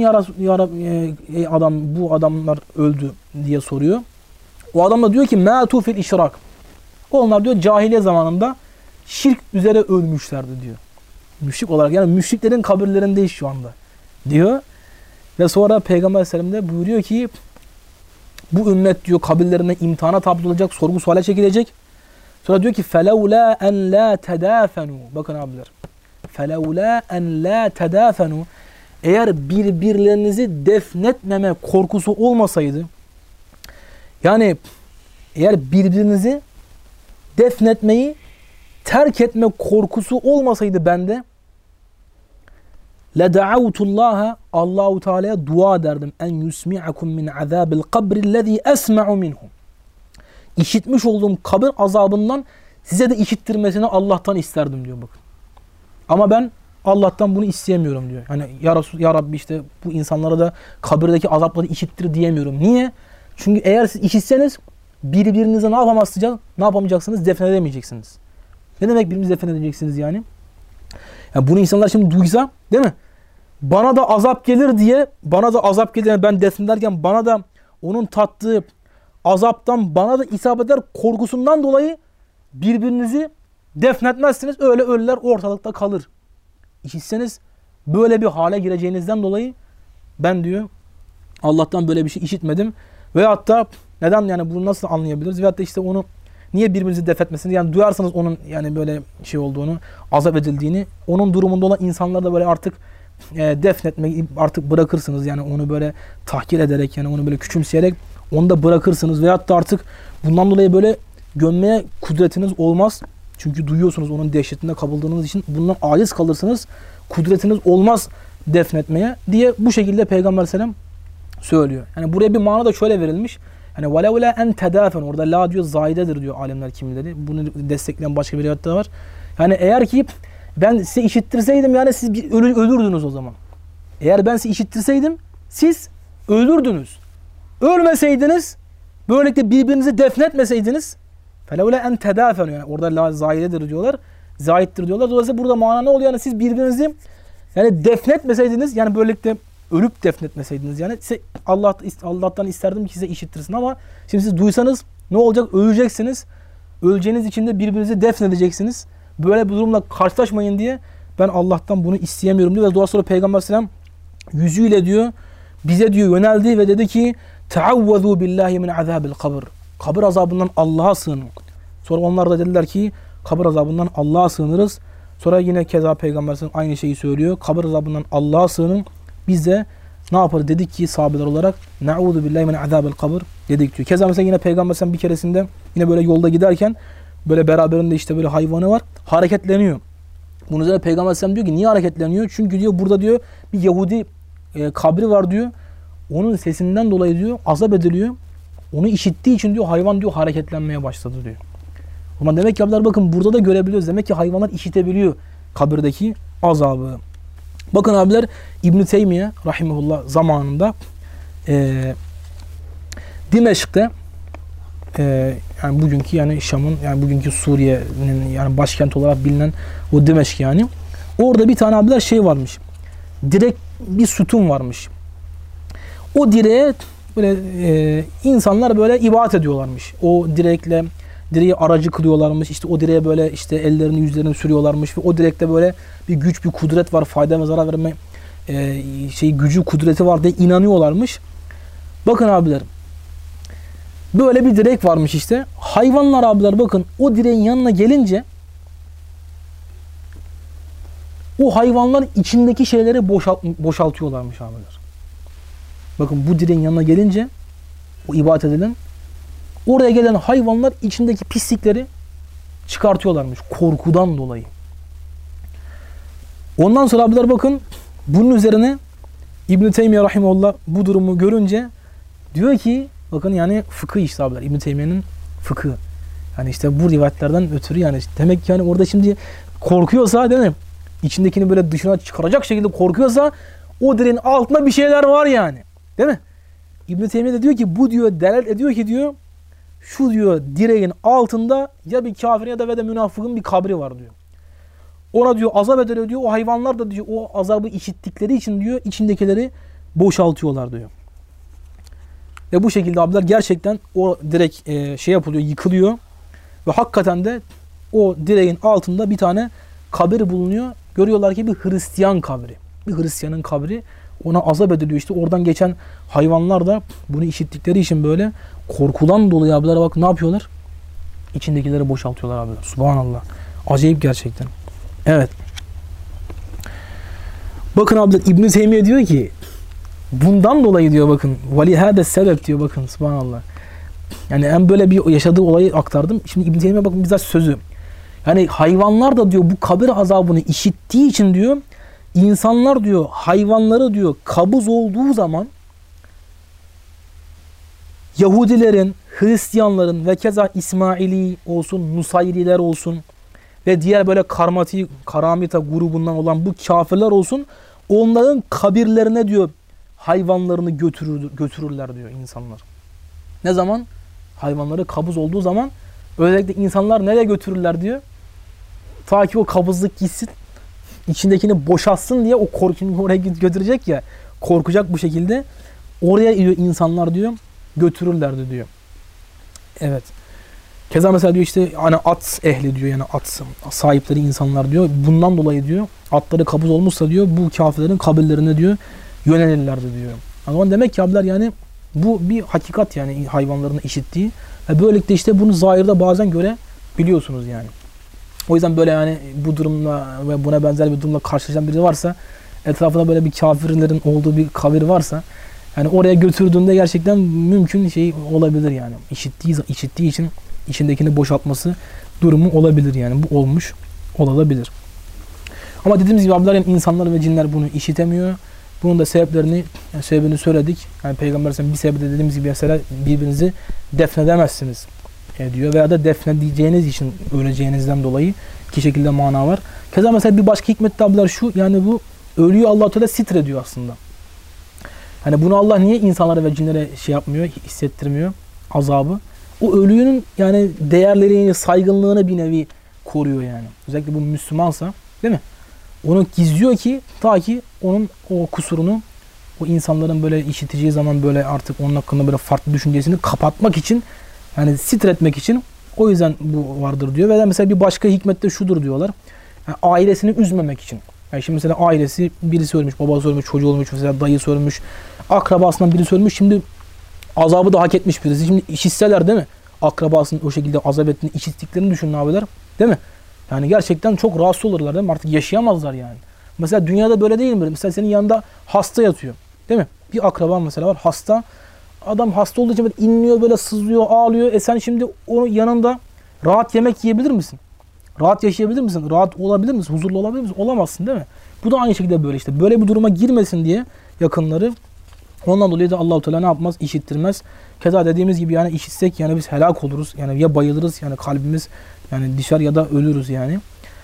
bu adamlar öldü diye soruyor. O adam da diyor ki mâtu fil işrak. Onlar diyor cahiliye zamanında şirk üzere ölmüşlerdi diyor. Müşrik olarak, yani müşriklerin kabirlerindeyiz şu anda diyor. Ve sonra Peygamber sallallahu aleyhi ve sellem de buyuruyor ki bu ümmet diyor kabirlerine imtihana tabi tutulacak, sorgu suale çekilecek. Sonra diyor ki فَلَوْلَا اَنْ لَا تَدَافَنُوا. Bakın abiler. فَلَوْلَا اَنْ لَا تَدَافَنُوا. Eğer birbirlerinizi defnetmeme korkusu olmasaydı, yani eğer birbirinizi defnetmeyi terk etme korkusu olmasaydı bende, لَدَعَوْتُ Allahu Teala'ya dua ederdim. En yusmi'akum min azabil kabrillezî esma'u minhum. İşitmiş olduğum kabir azabından size de işittirmesini Allah'tan isterdim diyor bakın. Ama ben Allah'tan bunu isteyemiyorum diyor. Hani ya Resul, ya Rabbi işte bu insanlara da kabirdeki azapları işittir diyemiyorum. Niye? Çünkü eğer siz işitseniz birbirinize ne yapamayacaksınız? Defnedemeyeceksiniz. Ne demek birbirinizi defnedemeyeceksiniz yani? Yani bunu insanlar şimdi duysa, değil mi? Bana da azap gelir diye, yani ben defnederken bana da onun tattığı azaptan bana da isabet eder korkusundan dolayı birbirinizi defnetmezsiniz. Öyle ölüler ortalıkta kalır. İşitseniz böyle bir hale gireceğinizden dolayı ben diyor Allah'tan böyle bir şey işitmedim. Veyahut da neden, yani bunu nasıl anlayabiliriz? Veyahut da işte onu niye birbirinizi defnetmesiniz? Yani duyarsanız onun yani böyle şey olduğunu, azap edildiğini, onun durumunda olan insanları da böyle artık defnetmeyi artık bırakırsınız. Yani onu böyle tahkir ederek, yani onu böyle küçümseyerek onu da bırakırsınız. Veyahut da artık bundan dolayı böyle gömmeye kudretiniz olmaz. Çünkü duyuyorsunuz onun dehşetinde kapıldığınız için bundan aciz kalırsınız. Kudretiniz olmaz defnetmeye diye bu şekilde Peygamber Aleyhisselam söylüyor. Yani buraya bir mana da şöyle verilmiş. Yani وَلَوْلَا اَنْ تَدَافَنُ. Orada la diyor zaidedir diyor alimler kimileri. Bunu destekleyen başka bir rivayet de var. Yani eğer ki ben size işittirseydim yani siz ölürdünüz o zaman. Eğer ben size işittirseydim siz ölürdünüz. Ölmeseydiniz, böylelikle birbirinizi defnetmeseydiniz, فَلَوْلَا اَنْ تَدَافَنُ. Yani orada la zaidedir diyorlar. Zaittir diyorlar. Dolayısıyla burada mana ne oluyor? Yani siz birbirinizi yani defnetmeseydiniz, yani böylelikle ölüp defnetmeseydiniz, yani size Allah'tan isterdim ki size işittirsin, ama şimdi siz duysanız ne olacak? Öleceksiniz. Öleceğiniz için de birbirinizi defnedeceksiniz. Böyle bir durumla karşılaşmayın diye ben Allah'tan bunu isteyemiyorum diyor. Ve daha sonra Peygamber Aleyhisselam yüzüyle diyor bize diyor yöneldi ve dedi ki "Teavvezu billahi min azabil kabr." Kabir azabından Allah'a sığının. Sonra onlar da dediler ki kabir azabından Allah'a sığınırız. Sonra yine keza Peygamber Aleyhisselam aynı şeyi söylüyor. Kabir azabından Allah'a sığının. Biz de ne yaparız dedik ki sahabeler olarak "Na'uzu billahi min azabil kabr" dedik diyor. Keza mesela yine Peygamber Aleyhisselam bir keresinde yine böyle yolda giderken böyle beraberinde işte böyle hayvanı var. Hareketleniyor. Bunun üzerine Peygamber Aleyhisselam diyor ki niye hareketleniyor? Çünkü diyor burada diyor bir Yahudi kabri var diyor. Onun sesinden dolayı diyor azap ediliyor. Onu işittiği için diyor hayvan diyor hareketlenmeye başladı diyor. Ama demek ki abiler bakın burada da görebiliyoruz. Demek ki hayvanlar işitebiliyor kabirdeki azabı. Bakın abiler İbn-i Teymiye rahimehullah zamanında Dimeşk'te yani bugünkü yani Şam'ın yani bugünkü Suriye'nin yani başkent olarak bilinen o Dimeşk yani. Orada bir tane abiler şey varmış. Direkt bir sütun varmış. O direğe böyle insanlar böyle ibadet ediyorlarmış. O direği aracı kılıyorlarmış. İşte o direğe böyle işte ellerini yüzlerini sürüyorlarmış ve o direkte böyle bir güç, bir kudret var. Fayda ve zarar verme gücü, kudreti var diye inanıyorlarmış. Bakın abiler. Böyle bir direk varmış işte. Hayvanlar abiler bakın o direğin yanına gelince o hayvanlar içindeki şeyleri boşaltıyorlarmış abiler. Bakın bu direğin yanına gelince o ibadet edilen oraya gelen hayvanlar içindeki pislikleri çıkartıyorlarmış korkudan dolayı. Ondan sonra abiler bakın bunun üzerine İbn-i Teymiye rahimehullah bu durumu görünce diyor ki bakın yani fıkıh işte abiler İbn-i Teymiye'nin fıkıhı. Yani işte bu rivayetlerden ötürü yani demek ki yani orada şimdi korkuyorsa değil mi? İçindekini böyle dışına çıkaracak şekilde korkuyorsa o direğin altında bir şeyler var yani. Değil mi? İbn-i Teymiye de diyor ki bu diyor delalet ediyor ki diyor şu diyor direğin altında ya bir kafirin ya da ve de münafıkın bir kabri var diyor. Ona diyor azap ediliyor diyor. O hayvanlar da diyor o azabı işittikleri için diyor içindekileri boşaltıyorlar diyor. Ve bu şekilde abiler gerçekten o direk şey yapılıyor, yıkılıyor. Ve hakikaten de o direğin altında bir tane kabir bulunuyor. Görüyorlar ki bir Hristiyan kabri. Bir Hristiyanın kabri. Ona azap ediliyor işte. Oradan geçen hayvanlar da bunu işittikleri için böyle korkudan dolayı abiler bak ne yapıyorlar? İçindekileri boşaltıyorlar abiler. Subhanallah. Acayip gerçekten. Evet. Bakın abiler İbn-i Teymiye diyor ki bundan dolayı diyor bakın. وَلِهَذَا sebep diyor bakın. Subhanallah. Yani en böyle bir yaşadığı olayı aktardım. Şimdi İbn-i Teymiye bakın bizzat sözü. Yani hayvanlar da diyor bu kabir azabını işittiği için diyor insanlar diyor hayvanları diyor kabuz olduğu zaman Yahudilerin, Hristiyanların ve keza İsmaili olsun, Nusayriler olsun ve diğer böyle Karamita grubundan olan bu kafirler olsun onların kabirlerine diyor hayvanlarını götürürler diyor insanlar. Ne zaman? Hayvanları kabuz olduğu zaman özellikle insanlar nereye götürürler diyor. Ta ki o kabızlık gitsin, içindekini boşaltsın diye o korkuyu oraya götürecek ya, korkacak bu şekilde. Oraya diyor insanlar diyor götürürlerdi diyor. Evet. Keza mesela diyor işte hani at ehli diyor yani at sahipleri insanlar diyor. Bundan dolayı diyor atları kabuz olmuşsa diyor bu kafirlerin kabirlerine diyor yönelirlerdi diyor. O zaman demek ki abiler yani bu bir hakikat yani hayvanların işittiği ve böylelikle işte bunu zahirde bazen görebiliyorsunuz yani. O yüzden böyle yani bu durumla ve buna benzer bir durumla karşılaşan biri varsa etrafında böyle bir kafirlerin olduğu bir kabir varsa yani oraya götürdüğünde gerçekten mümkün şey olabilir yani. İşittiği için içindekini boşaltması durumu olabilir yani. Bu olmuş olabilir. Ama dediğimiz gibi abiler yani insanlar ve cinler bunu işitemiyor. Bunun da sebebini söyledik. Yani Peygamber Efendimiz bir sebebi de dediğimiz gibi mesela birbirinizi defnedemezsiniz diyor. Veya da defnedeceğiniz için öleceğinizden dolayı iki şekilde mana var. Keza mesela bir başka hikmet de abiler şu yani bu ölüyü Allah-u Teala sitrediyor aslında. Hani bunu Allah niye insanlara ve cinlere şey yapmıyor, hissettirmiyor azabı? O ölüyünün yani değerlerini, saygınlığını bir nevi koruyor yani. Özellikle bu Müslümansa değil mi? Onu gizliyor ki ta ki onun o kusurunu o insanların böyle işiteceği zaman böyle artık onun hakkında böyle farklı düşüncesini kapatmak için yani sitretmek için o yüzden bu vardır diyor. Ve mesela bir başka hikmet de şudur diyorlar. Yani ailesini üzmemek için. Yani şimdi mesela ailesi birisi ölmüş, babası ölmüş, çocuğu ölmüş, mesela dayısı ölmüş, akrabasından birisi ölmüş. Şimdi azabı da hak etmiş birisi. Şimdi işitseler değil mi? Akrabasının o şekilde azap ettiğini, işittiklerini düşünün abiler. Değil mi? Yani gerçekten çok rahatsız olurlar değil mi? Artık yaşayamazlar yani. Mesela dünyada böyle değil mi? Mesela senin yanında hasta yatıyor. Değil mi? Bir akraban mesela var hasta. Adam hasta olduğu için böyle inliyor, böyle sızlıyor, ağlıyor. Sen şimdi onun yanında rahat yemek yiyebilir misin? Rahat yaşayabilir misin? Rahat olabilir misin? Huzurlu olabilir misin? Olamazsın değil mi? Bu da aynı şekilde böyle işte. Böyle bir duruma girmesin diye yakınları ondan dolayı da Allah-u Teala ne yapmaz? İşittirmez. Keza dediğimiz gibi yani işitsek yani biz helak oluruz. Yani ya bayılırız yani kalbimiz yani düşer ya da ölürüz yani.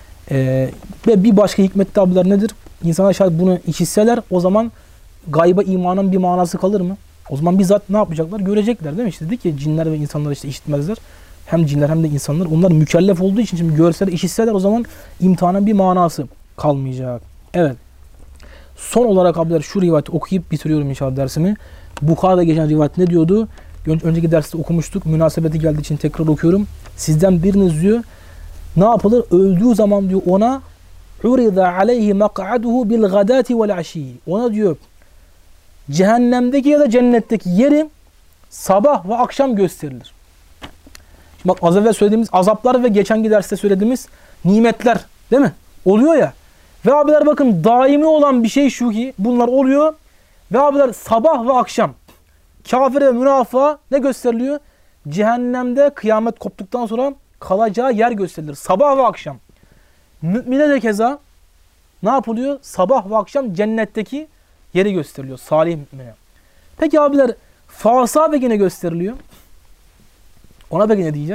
Ve bir başka hikmetli abiler nedir? İnsanlar şayet bunu işitseler o zaman gayba imanın bir manası kalır mı? O zaman bizzat ne yapacaklar? Görecekler değil mi? İşte dedik ya cinler ve insanlar işte işitmezler. Hem cinler hem de insanlar. Onlar mükellef olduğu için şimdi görseler, işitseler o zaman imtihanın bir manası kalmayacak. Evet. Son olarak abiler şu rivayeti okuyup bitiriyorum inşallah dersimi. Bukhari'de geçen rivayet ne diyordu? Önceki derste okumuştuk. Münasebeti geldiği için tekrar okuyorum. Sizden biriniz diyor ne yapılır? Öldüğü zaman diyor ona urida aleyhi maq'aduhu bil gadati vel ashi. Ona diyor cehennemdeki ya da cennetteki yeri sabah ve akşam gösterilir. Şimdi bak az evvel söylediğimiz azaplar ve geçenki derste söylediğimiz nimetler değil mi? Oluyor ya. Ve abiler bakın daimi olan bir şey şu ki bunlar oluyor. Ve abiler sabah ve akşam kafir ve münafığa ne gösteriliyor? Cehennemde kıyamet koptuktan sonra kalacağı yer gösterilir. Sabah ve akşam. Mümine de keza ne yapılıyor? Sabah ve akşam cennetteki yeri gösteriliyor. Salih mümine. Peki abiler fasığa ve yine gösteriliyor. Ona da ne diyeceğiz?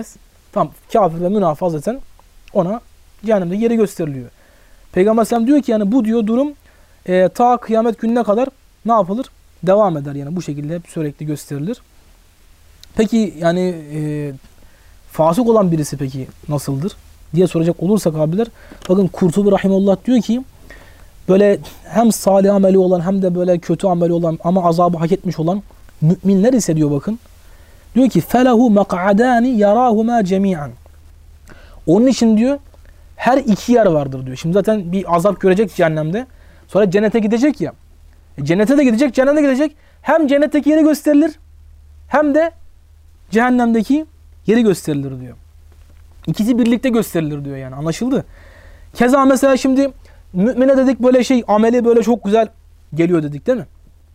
Tam kafir ve münafık zaten ona cehennemde yeri gösteriliyor. Peygamber Aleyhisselam diyor ki yani bu diyor durum ta kıyamet gününe kadar ne yapılır? Devam eder yani bu şekilde hep sürekli gösterilir. Peki yani fasık olan birisi peki nasıldır diye soracak olursak abiler, bakın Kurtubi Rahimullah diyor ki böyle hem salih ameli olan hem de böyle kötü ameli olan ama azabı hak etmiş olan müminler ise diyor bakın. Diyor ki felahu maq'adani yarahuma cemi'an. Onun için diyor her iki yer vardır diyor. Şimdi zaten bir azap görecek cehennemde. Sonra cennete gidecek ya. Cennete de gidecek, cehenneme de gidecek. Hem cennetteki yeri gösterilir hem de cehennemdeki yeri gösterilir diyor. İkisi birlikte gösterilir diyor yani. Anlaşıldı. Keza mesela şimdi mümine dedik böyle ameli böyle çok güzel geliyor dedik değil mi?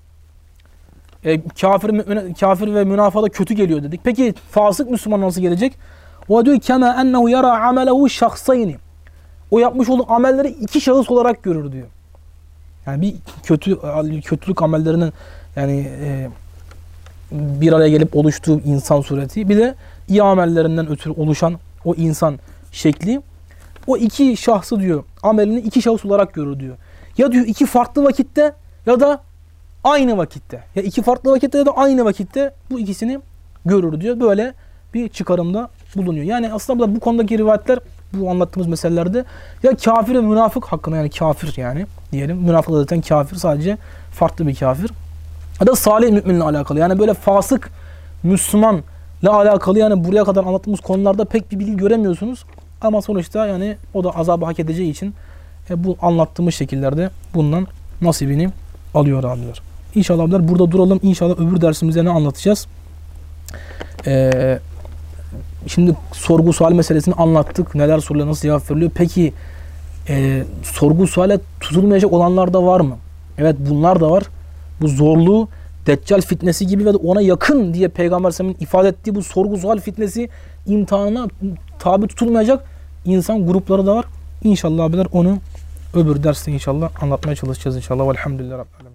Kafir ve münafığa da kötü geliyor dedik. Peki fasık Müslüman nasıl gelecek? O diyor kema ennehu yara amelehu şahsayni. O yapmış olduğu amelleri iki şahıs olarak görür diyor. Yani bir kötülük amellerinin yani bir araya gelip oluştuğu insan sureti, bir de iyi amellerinden ötürü oluşan o insan şekli, o iki şahsı diyor amelini iki şahıs olarak görür diyor. Ya diyor iki farklı vakitte ya da aynı vakitte. Ya iki farklı vakitte ya da aynı vakitte bu ikisini görür diyor. Böyle bir çıkarımda bulunuyor. Yani aslında bu konudaki rivayetler bu anlattığımız meselelerde ya kafir ve münafık hakkında, yani kafir yani diyelim. Münafık zaten kafir, sadece farklı bir kafir. Ya da salih müminle alakalı. Yani böyle fasık Müslümanla alakalı yani buraya kadar anlattığımız konularda pek bir bilgi göremiyorsunuz. Ama sonuçta yani o da azabı hak edeceği için bu anlattığımız şekillerde bundan nasibini alıyor abiler. İnşallah abiler burada duralım. İnşallah öbür dersimizde ne anlatacağız? Şimdi sorgu sual meselesini anlattık. Neler soruluyor, nasıl cevap veriliyor. Peki sorgu suale tutulmayacak olanlar da var mı? Evet, bunlar da var. Bu zorluğu Deccal fitnesi gibi ve ona yakın diye Peygamber Aleyhisselam'ın ifade ettiği bu sorgu sual fitnesi imtihanına tabi tutulmayacak insan grupları da var. İnşallah abiler onu öbür derste inşallah anlatmaya çalışacağız inşallah. Velhamdülillah Rabbil Alemin.